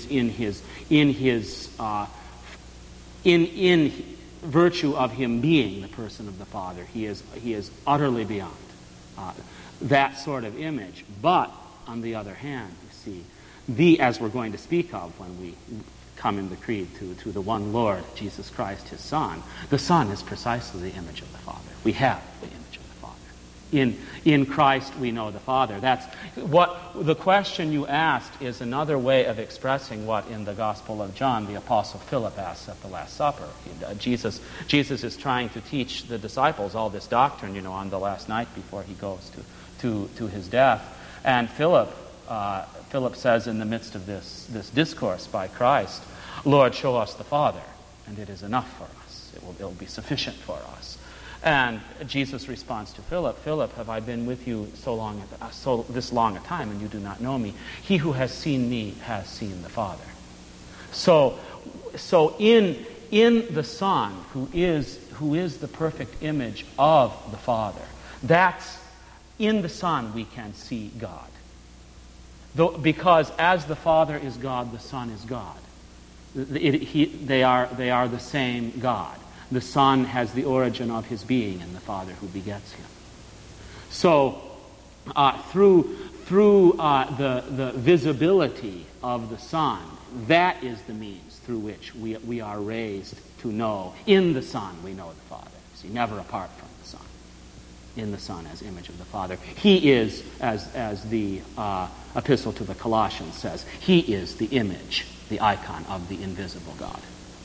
in virtue of him being the person of the Father, he is utterly beyond that sort of image. But on the other hand, you see, as we're going to speak of when we come in the creed to the one Lord, Jesus Christ, his Son, the Son is precisely the image of the Father. We have the image of the Father. In Christ we know the Father. That's what the question you asked is another way of expressing what in the Gospel of John the Apostle Philip asks at the Last Supper. Jesus is trying to teach the disciples all this doctrine, on the last night before he goes to his death. And Philip says in the midst of this discourse by Christ, "Lord, show us the Father, and it is enough for us. It will be sufficient for us." And Jesus responds to Philip, "Philip, have I been with you this long a time, and you do not know me? He who has seen me has seen the Father." So in the Son, who is the perfect image of the Father, that's in the Son we can see God. Because as the Father is God, the Son is God. They are the same God. The Son has the origin of his being in the Father who begets him. So through the visibility of the Son, that is the means through which we are raised to know. In the Son we know the Father. See, never apart from the Son. In the Son as image of the Father. He is, as the Epistle to the Colossians says, he is the image, the icon of the invisible God.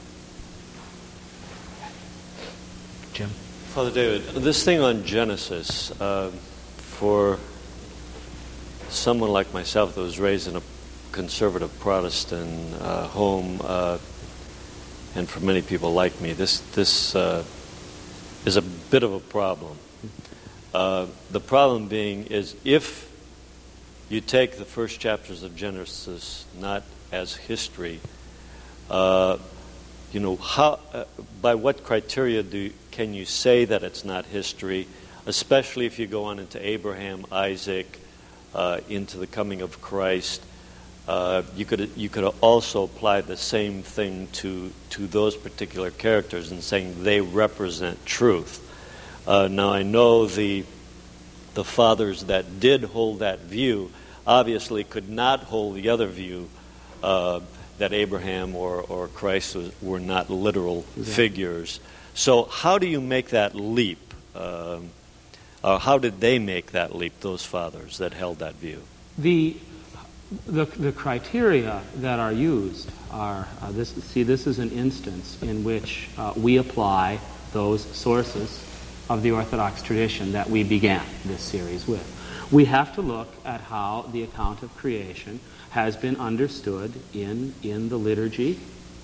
Jim? Father David, this thing on Genesis, for someone like myself that was raised in a conservative Protestant home, and for many people like me, this is a bit of a problem. The problem being is if you take the first chapters of Genesis not as history, how by what criteria can you say that it's not history, especially if you go on into Abraham, Isaac, into the coming of Christ? You could also apply the same thing to those particular characters and saying they represent truth. Now I know the fathers that did hold that view obviously could not hold the other view that Abraham or Christ were not literal figures. So how do you make that leap? How did they make that leap, those fathers that held that view? The criteria that are used are, this is an instance in which we apply those sources of the Orthodox tradition that we began this series with. We have to look at how the account of creation has been understood in the liturgy,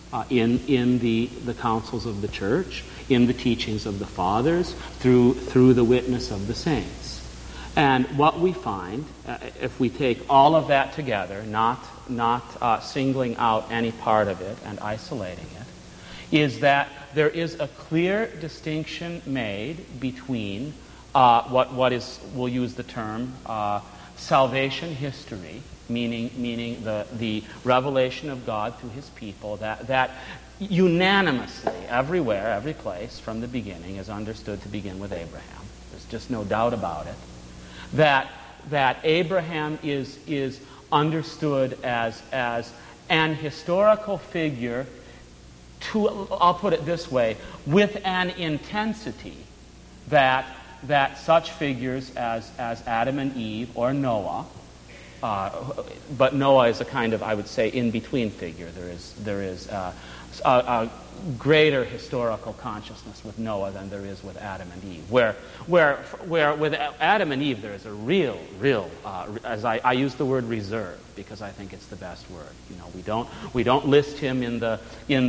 in the councils of the Church, in the teachings of the Fathers, through the witness of the saints. And what we find, if we take all of that together, not singling out any part of it and isolating it, is that there is a clear distinction made between what is, we'll use the term, salvation history, meaning the revelation of God to his people, that unanimously, everywhere, every place, from the beginning, is understood to begin with Abraham. There's just no doubt about it. That Abraham is understood as an historical figure, I'll put it this way, with an intensity that such figures as Adam and Eve or Noah, but Noah is a kind of, I would say, in-between figure. There is a greater historical consciousness with Noah than there is with Adam and Eve. Where with Adam and Eve there is a real, as I use the word reserve because I think it's the best word. We don't list him in the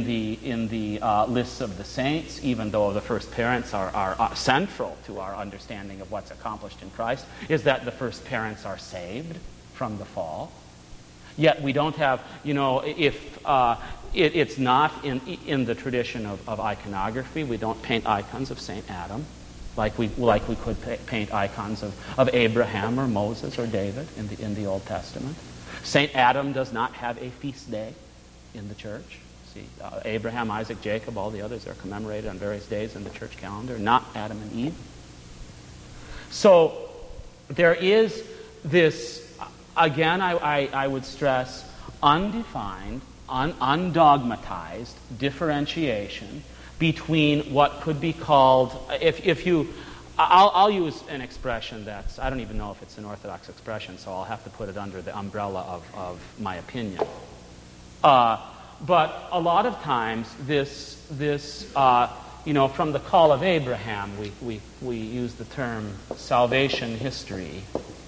lists of the saints, even though the first parents are central to our understanding of what's accomplished in Christ. Is that the first parents are saved from the fall? Yet we don't have, if it's not in the tradition of iconography, we don't paint icons of St. Adam like we could paint icons of Abraham or Moses or David in the Old Testament. St. Adam does not have a feast day in the church. See, Abraham, Isaac, Jacob, all the others are commemorated on various days in the church calendar, not Adam and Eve. So there is this, again, I would stress, undefined, undogmatized differentiation between what could be called, I'll use an expression that's, I don't even know if it's an Orthodox expression, so I'll have to put it under the umbrella of my opinion. But a lot of times this from the call of Abraham, we use the term salvation history.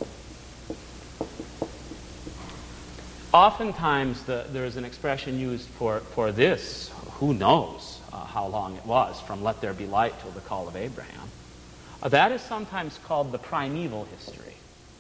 Oftentimes there is an expression used for this, who knows how long it was, from let there be light till the call of Abraham. That is sometimes called the primeval history.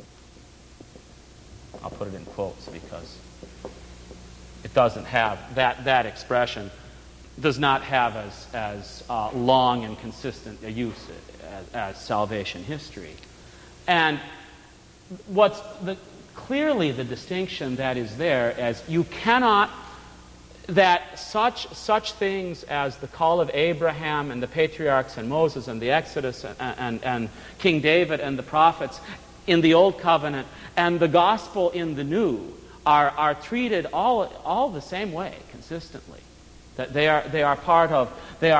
I'll put it in quotes because it doesn't have, that expression does not have as long and consistent a use as salvation history. And what's clearly the distinction that is there, as you cannot, that such things as the call of Abraham and the patriarchs and Moses and the Exodus and King David and the prophets in the Old Covenant and the gospel in the New are treated all the same way consistently. That they are part of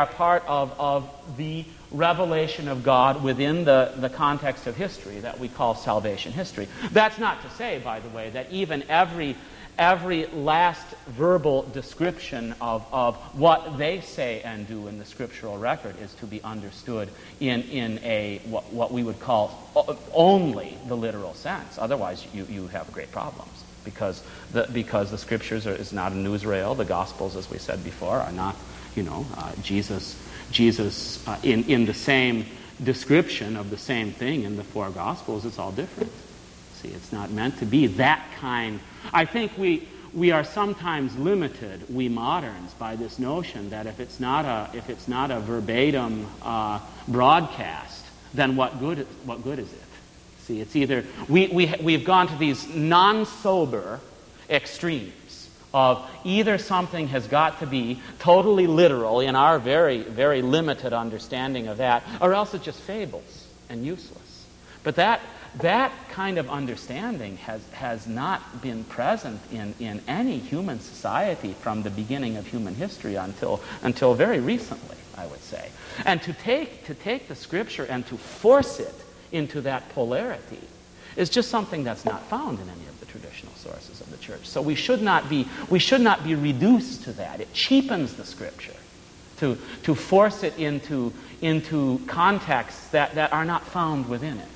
the revelation of God within the context of history that we call salvation history. That's not to say, by the way, that even every last verbal description of what they say and do in the scriptural record is to be understood in a what we would call only the literal sense. Otherwise, you have great problems. Because the scriptures is not a newsreel. The Gospels, as we said before, are not, Jesus in the same description of the same thing in the four Gospels. It's all different. See, it's not meant to be that kind. I think we are sometimes limited, we moderns, by this notion that if it's not a verbatim broadcast, then what good is it? See, it's either we've gone to these non-sober extremes of either something has got to be totally literal in our very, very limited understanding of that, or else it's just fables and useless. But that kind of understanding has not been present in any human society from the beginning of human history until very recently, I would say. And to take the Scripture and to force it into that polarity is just something that's not found in any of the traditional sources of the church. So we should not be reduced to that. It cheapens the Scripture to force it into contexts that are not found within it.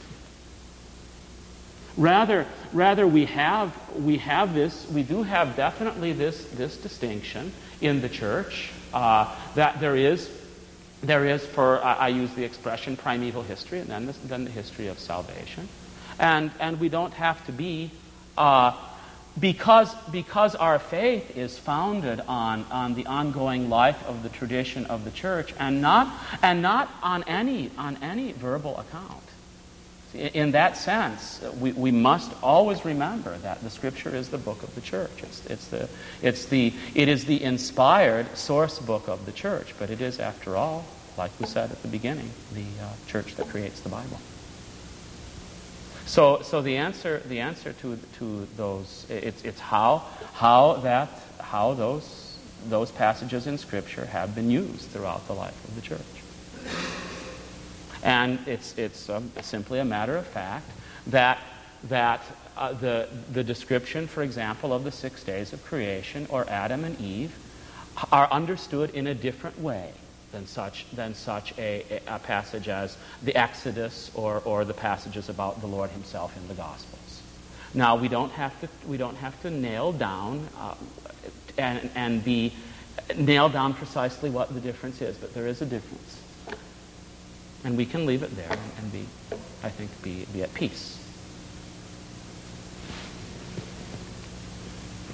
Rather we do have definitely this distinction in the church that there is, for I use the expression primeval history, and then the history of salvation, and we don't have to be because our faith is founded on the ongoing life of the tradition of the church, and not on any verbal account. In that sense, we must always remember that the Scripture is the book of the church. It is the inspired source book of the church, but it is, after all, like we said at the beginning, the church that creates the Bible. So the answer to those, it's how those passages in Scripture have been used throughout the life of the church. And it's simply a matter of fact that the description, for example, of the 6 days of creation, or Adam and Eve, are understood in a different way than such a passage as the Exodus or the passages about the Lord Himself in the Gospels. Now we don't have to nail down and nail down precisely what the difference is, but there is a difference. And we can leave it there and be at peace.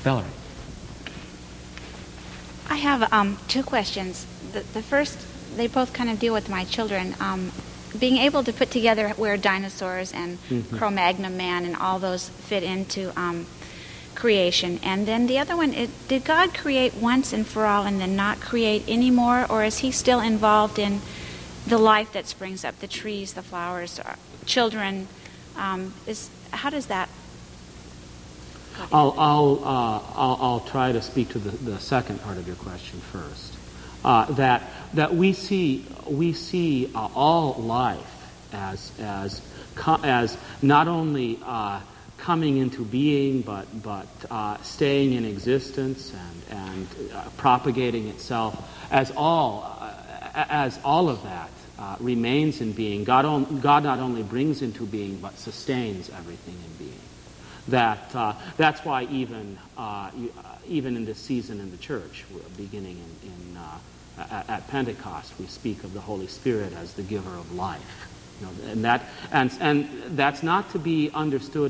Valerie. I have two questions. The first, they both kind of deal with my children. Being able to put together where dinosaurs and Cro-Magnon man and all those fit into creation. And then the other one, did God create once and for all and then not create anymore? Or is he still involved in the life that springs up, the trees, the flowers, children? How does that... I'll try to speak to the second part of your question first. That we see all life as not only coming into being, but staying in existence and propagating itself, as all of that remains in being. God not only brings into being, but sustains everything in being. That's why even in this season in the church, beginning at Pentecost, we speak of the Holy Spirit as the giver of life. And that's not to be understood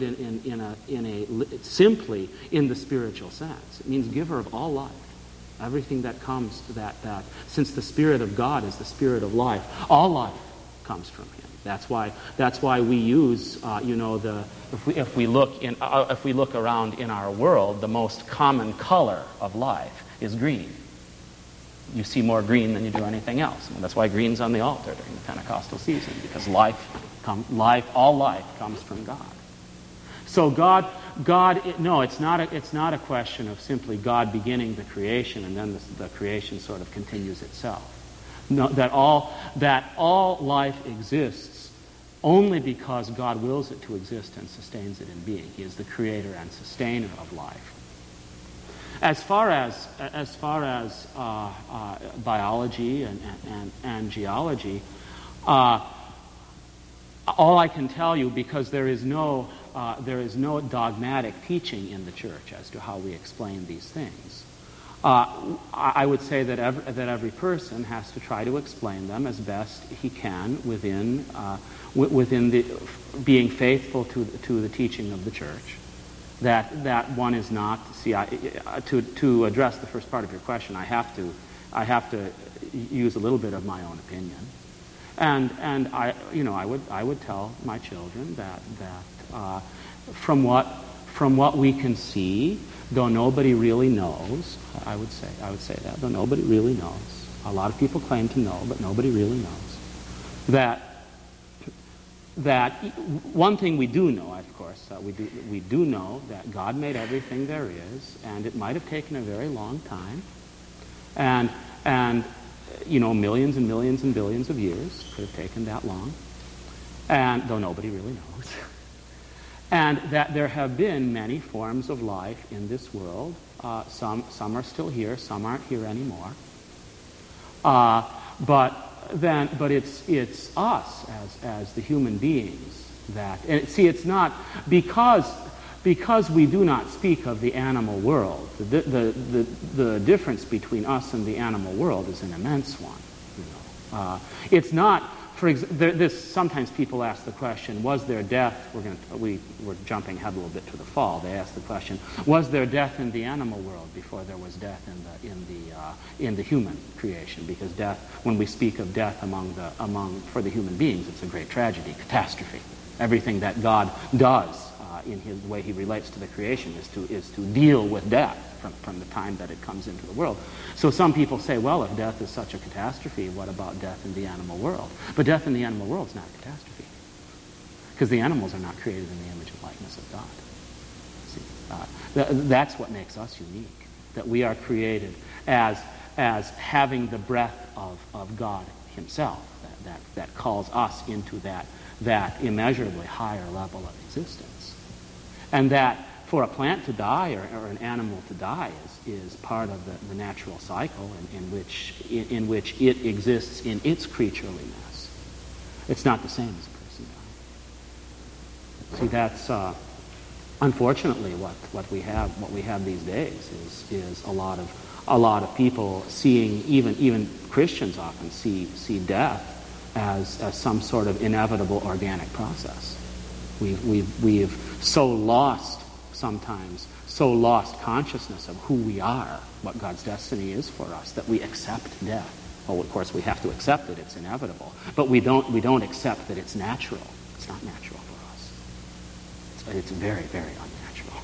simply in the spiritual sense. It means giver of all life. Everything that comes that since the Spirit of God is the Spirit of life, all life comes from Him. That's why we use if we look around in our world, the most common color of life is green. You see more green than you do anything else. And that's why green's on the altar during the Pentecostal season, because all life comes from God. So God, no, it's not a question of simply God beginning the creation and then the creation sort of continues itself. No, that all life exists only because God wills it to exist and sustains it in being. He is the creator and sustainer of life. As far as biology and geology, all I can tell you, because there is no dogmatic teaching in the church as to how we explain these things. I would say that every person has to try to explain them as best he can within the being faithful to the teaching of the church. That one is not. To address the first part of your question, I have to use a little bit of my own opinion, and I would tell my children that from what we can see, though nobody really knows, I would say that though nobody really knows, a lot of people claim to know, but nobody really knows, that one thing we do know, of course, we do know that God made everything there is, and it might have taken a very long time, and millions and millions and billions of years could have taken that long, and though nobody really knows, and that there have been many forms of life in this world. Some are still here, some aren't here anymore, but it's us as the human beings that, and see, it's not because we do not speak of the animal world. The difference between us and the animal world is an immense one. It's not. Sometimes people ask the question: was there death? We're jumping ahead a little bit to the fall. They ask the question: was there death in the animal world before there was death in the human creation? Because death, when we speak of death for the human beings, it's a great tragedy, catastrophe. Everything that God does in His way He relates to the creation is to deal with death from the time that it comes into the world. So some people say, well, if death is such a catastrophe, what about death in the animal world? But death in the animal world is not a catastrophe, because the animals are not created in the image and likeness of God. See, that's what makes us unique, that we are created as having the breath of God Himself, that calls us into that immeasurably higher level of existence. And that for a plant to die or an animal to die is part of the natural cycle in which it exists in its creatureliness. It's not the same as a person dying. See, that's unfortunately what we have these days is a lot of people seeing, even Christians often see death as some sort of inevitable organic process. We've so lost sometimes so lost consciousness of who we are, what God's destiny is for us, that we accept death. Well, of course, we have to accept it. It's inevitable. But we don't accept that it's natural. It's not natural for us. It's very, very unnatural.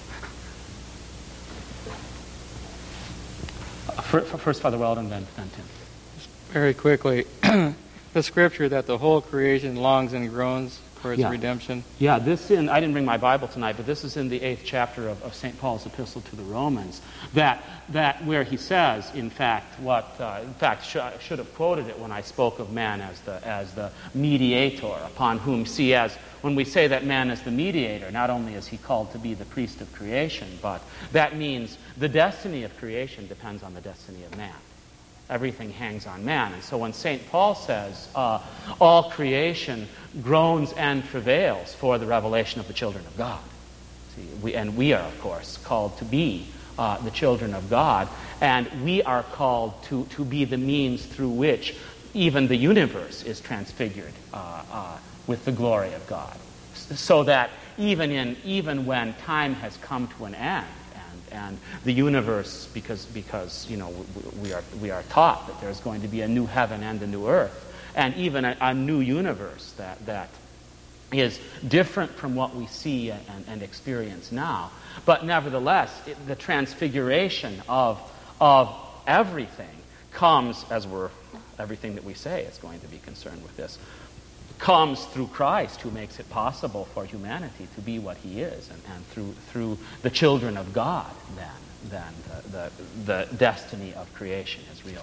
First, Father Weldon, then Tim. Very quickly, the scripture that the whole creation longs and groans for its redemption. Yeah, I didn't bring my Bible tonight, but this is in the 8th chapter of St. Paul's epistle to the Romans, that where he says, in fact, I should have quoted it when I spoke of man as the mediator, upon whom, when we say that man is the mediator, not only is he called to be the priest of creation, but that means the destiny of creation depends on the destiny of man. Everything hangs on man. And so when St. Paul says, all creation groans and travails for the revelation of the children of God. We are, of course, called to be the children of God, and we are called to be the means through which even the universe is transfigured with the glory of God. So that even when time has come to an end, and the universe, because we are taught that there's going to be a new heaven and a new earth, and even a new universe that is different from what we see and experience now. But nevertheless, the transfiguration of everything comes, everything that we say is going to be concerned with this, comes through Christ, who makes it possible for humanity to be what he is, and through the children of God, then the destiny of creation is realized.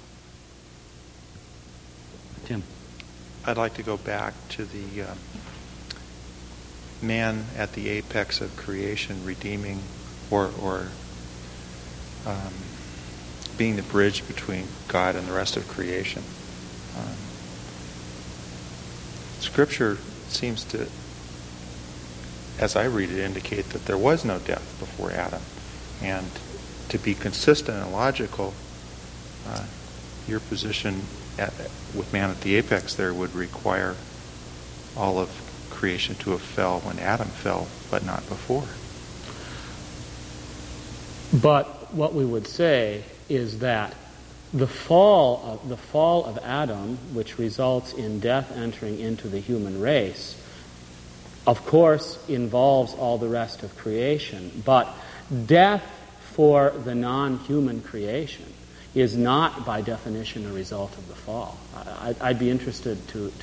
Tim? I'd like to go back to the man at the apex of creation, redeeming or being the bridge between God and the rest of creation. Scripture seems to, as I read it, indicate that there was no death before Adam. And to be consistent and logical, your position with man at the apex there would require all of creation to have fell when Adam fell, but not before. But what we would say is that the fall of Adam, which results in death entering into the human race, of course involves all the rest of creation. But death for the non-human creation is not, by definition, a result of the fall. I'd be interested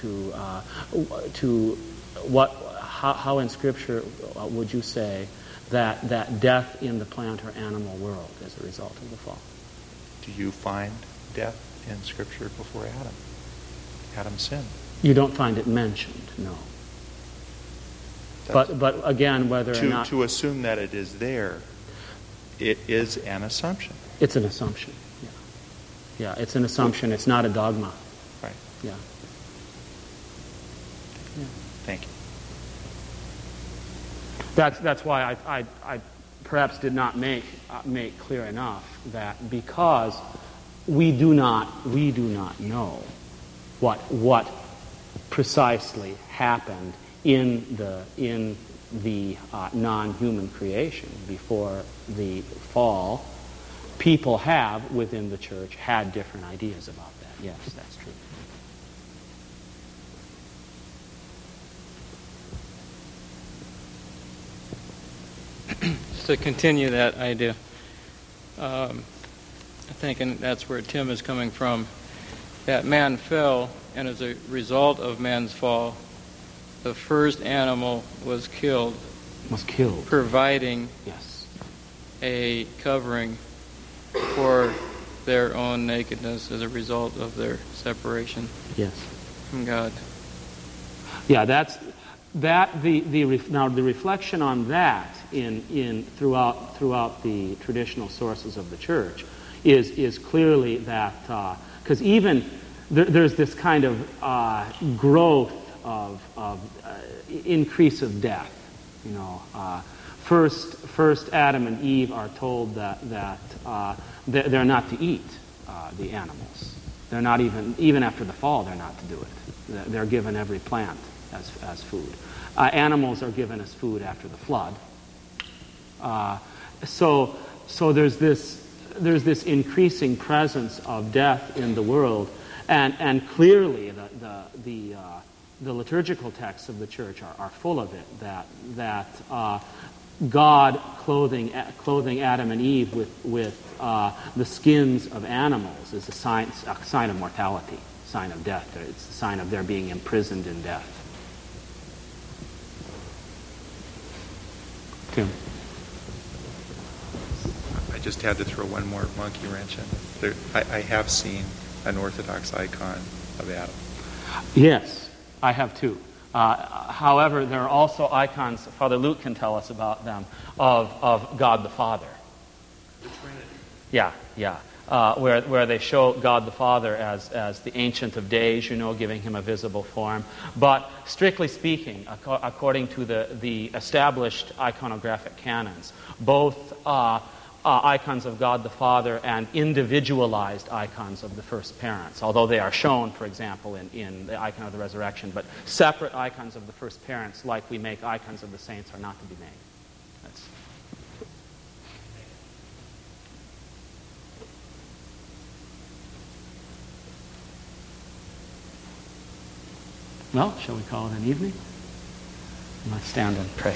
how in Scripture would you say that death in the plant or animal world is a result of the fall? Do you find death in Scripture before Adam? Adam sinned. You don't find it mentioned, no. But again, whether or not... To assume that it is there, it is an assumption. It's an assumption, yeah. Yeah, it's an assumption. It's not a dogma. Right. Yeah. Thank you. That's why I perhaps did not make clear enough that because we do not know what precisely happened in the non-human creation before the fall. People have within the church had different ideas about that. Yes, that's true. Just to continue that idea, I think, and that's where Tim is coming from, that man fell, and as a result of man's fall, the first animal was killed. Providing a covering for their own nakedness as a result of their separation from God. Yeah, now the reflection on that in throughout the traditional sources of the church is clearly that because even there's this kind of growth of increase of death. First Adam and Eve are told that they're not to eat the animals. They're not even after the fall. They're not to do it. They're given every plant as food. Animals are given as food after the flood. so there's this increasing presence of death in the world, and clearly the liturgical texts of the church are full of it. That God clothing Adam and Eve with the skins of animals is a sign of mortality, sign of death. It's a sign of their being imprisoned in death. Tim. I just had to throw one more monkey wrench in. I have seen an Orthodox icon of Adam. Yes, I have too. However, there are also icons, Father Luke can tell us about them, of God the Father. The Trinity. Yeah. Where they show God the Father as the Ancient of Days, giving him a visible form. But strictly speaking, according to the established iconographic canons, both icons of God the Father and individualized icons of the first parents, although they are shown, for example, in the icon of the resurrection, but separate icons of the first parents, like we make icons of the saints, are not to be made. Well, shall we call it an evening? Let's stand and pray.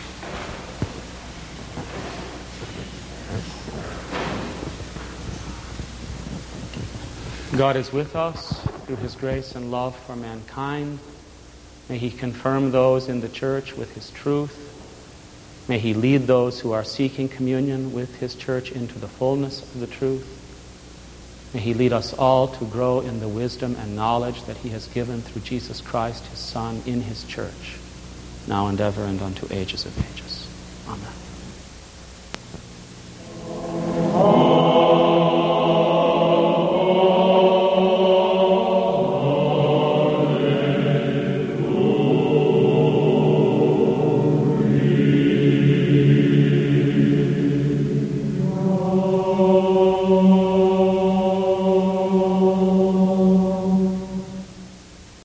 God is with us through his grace and love for mankind. May he confirm those in the church with his truth. May he lead those who are seeking communion with his church into the fullness of the truth. May he lead us all to grow in the wisdom and knowledge that he has given through Jesus Christ, his Son, in his church, now and ever and unto ages of ages. Amen.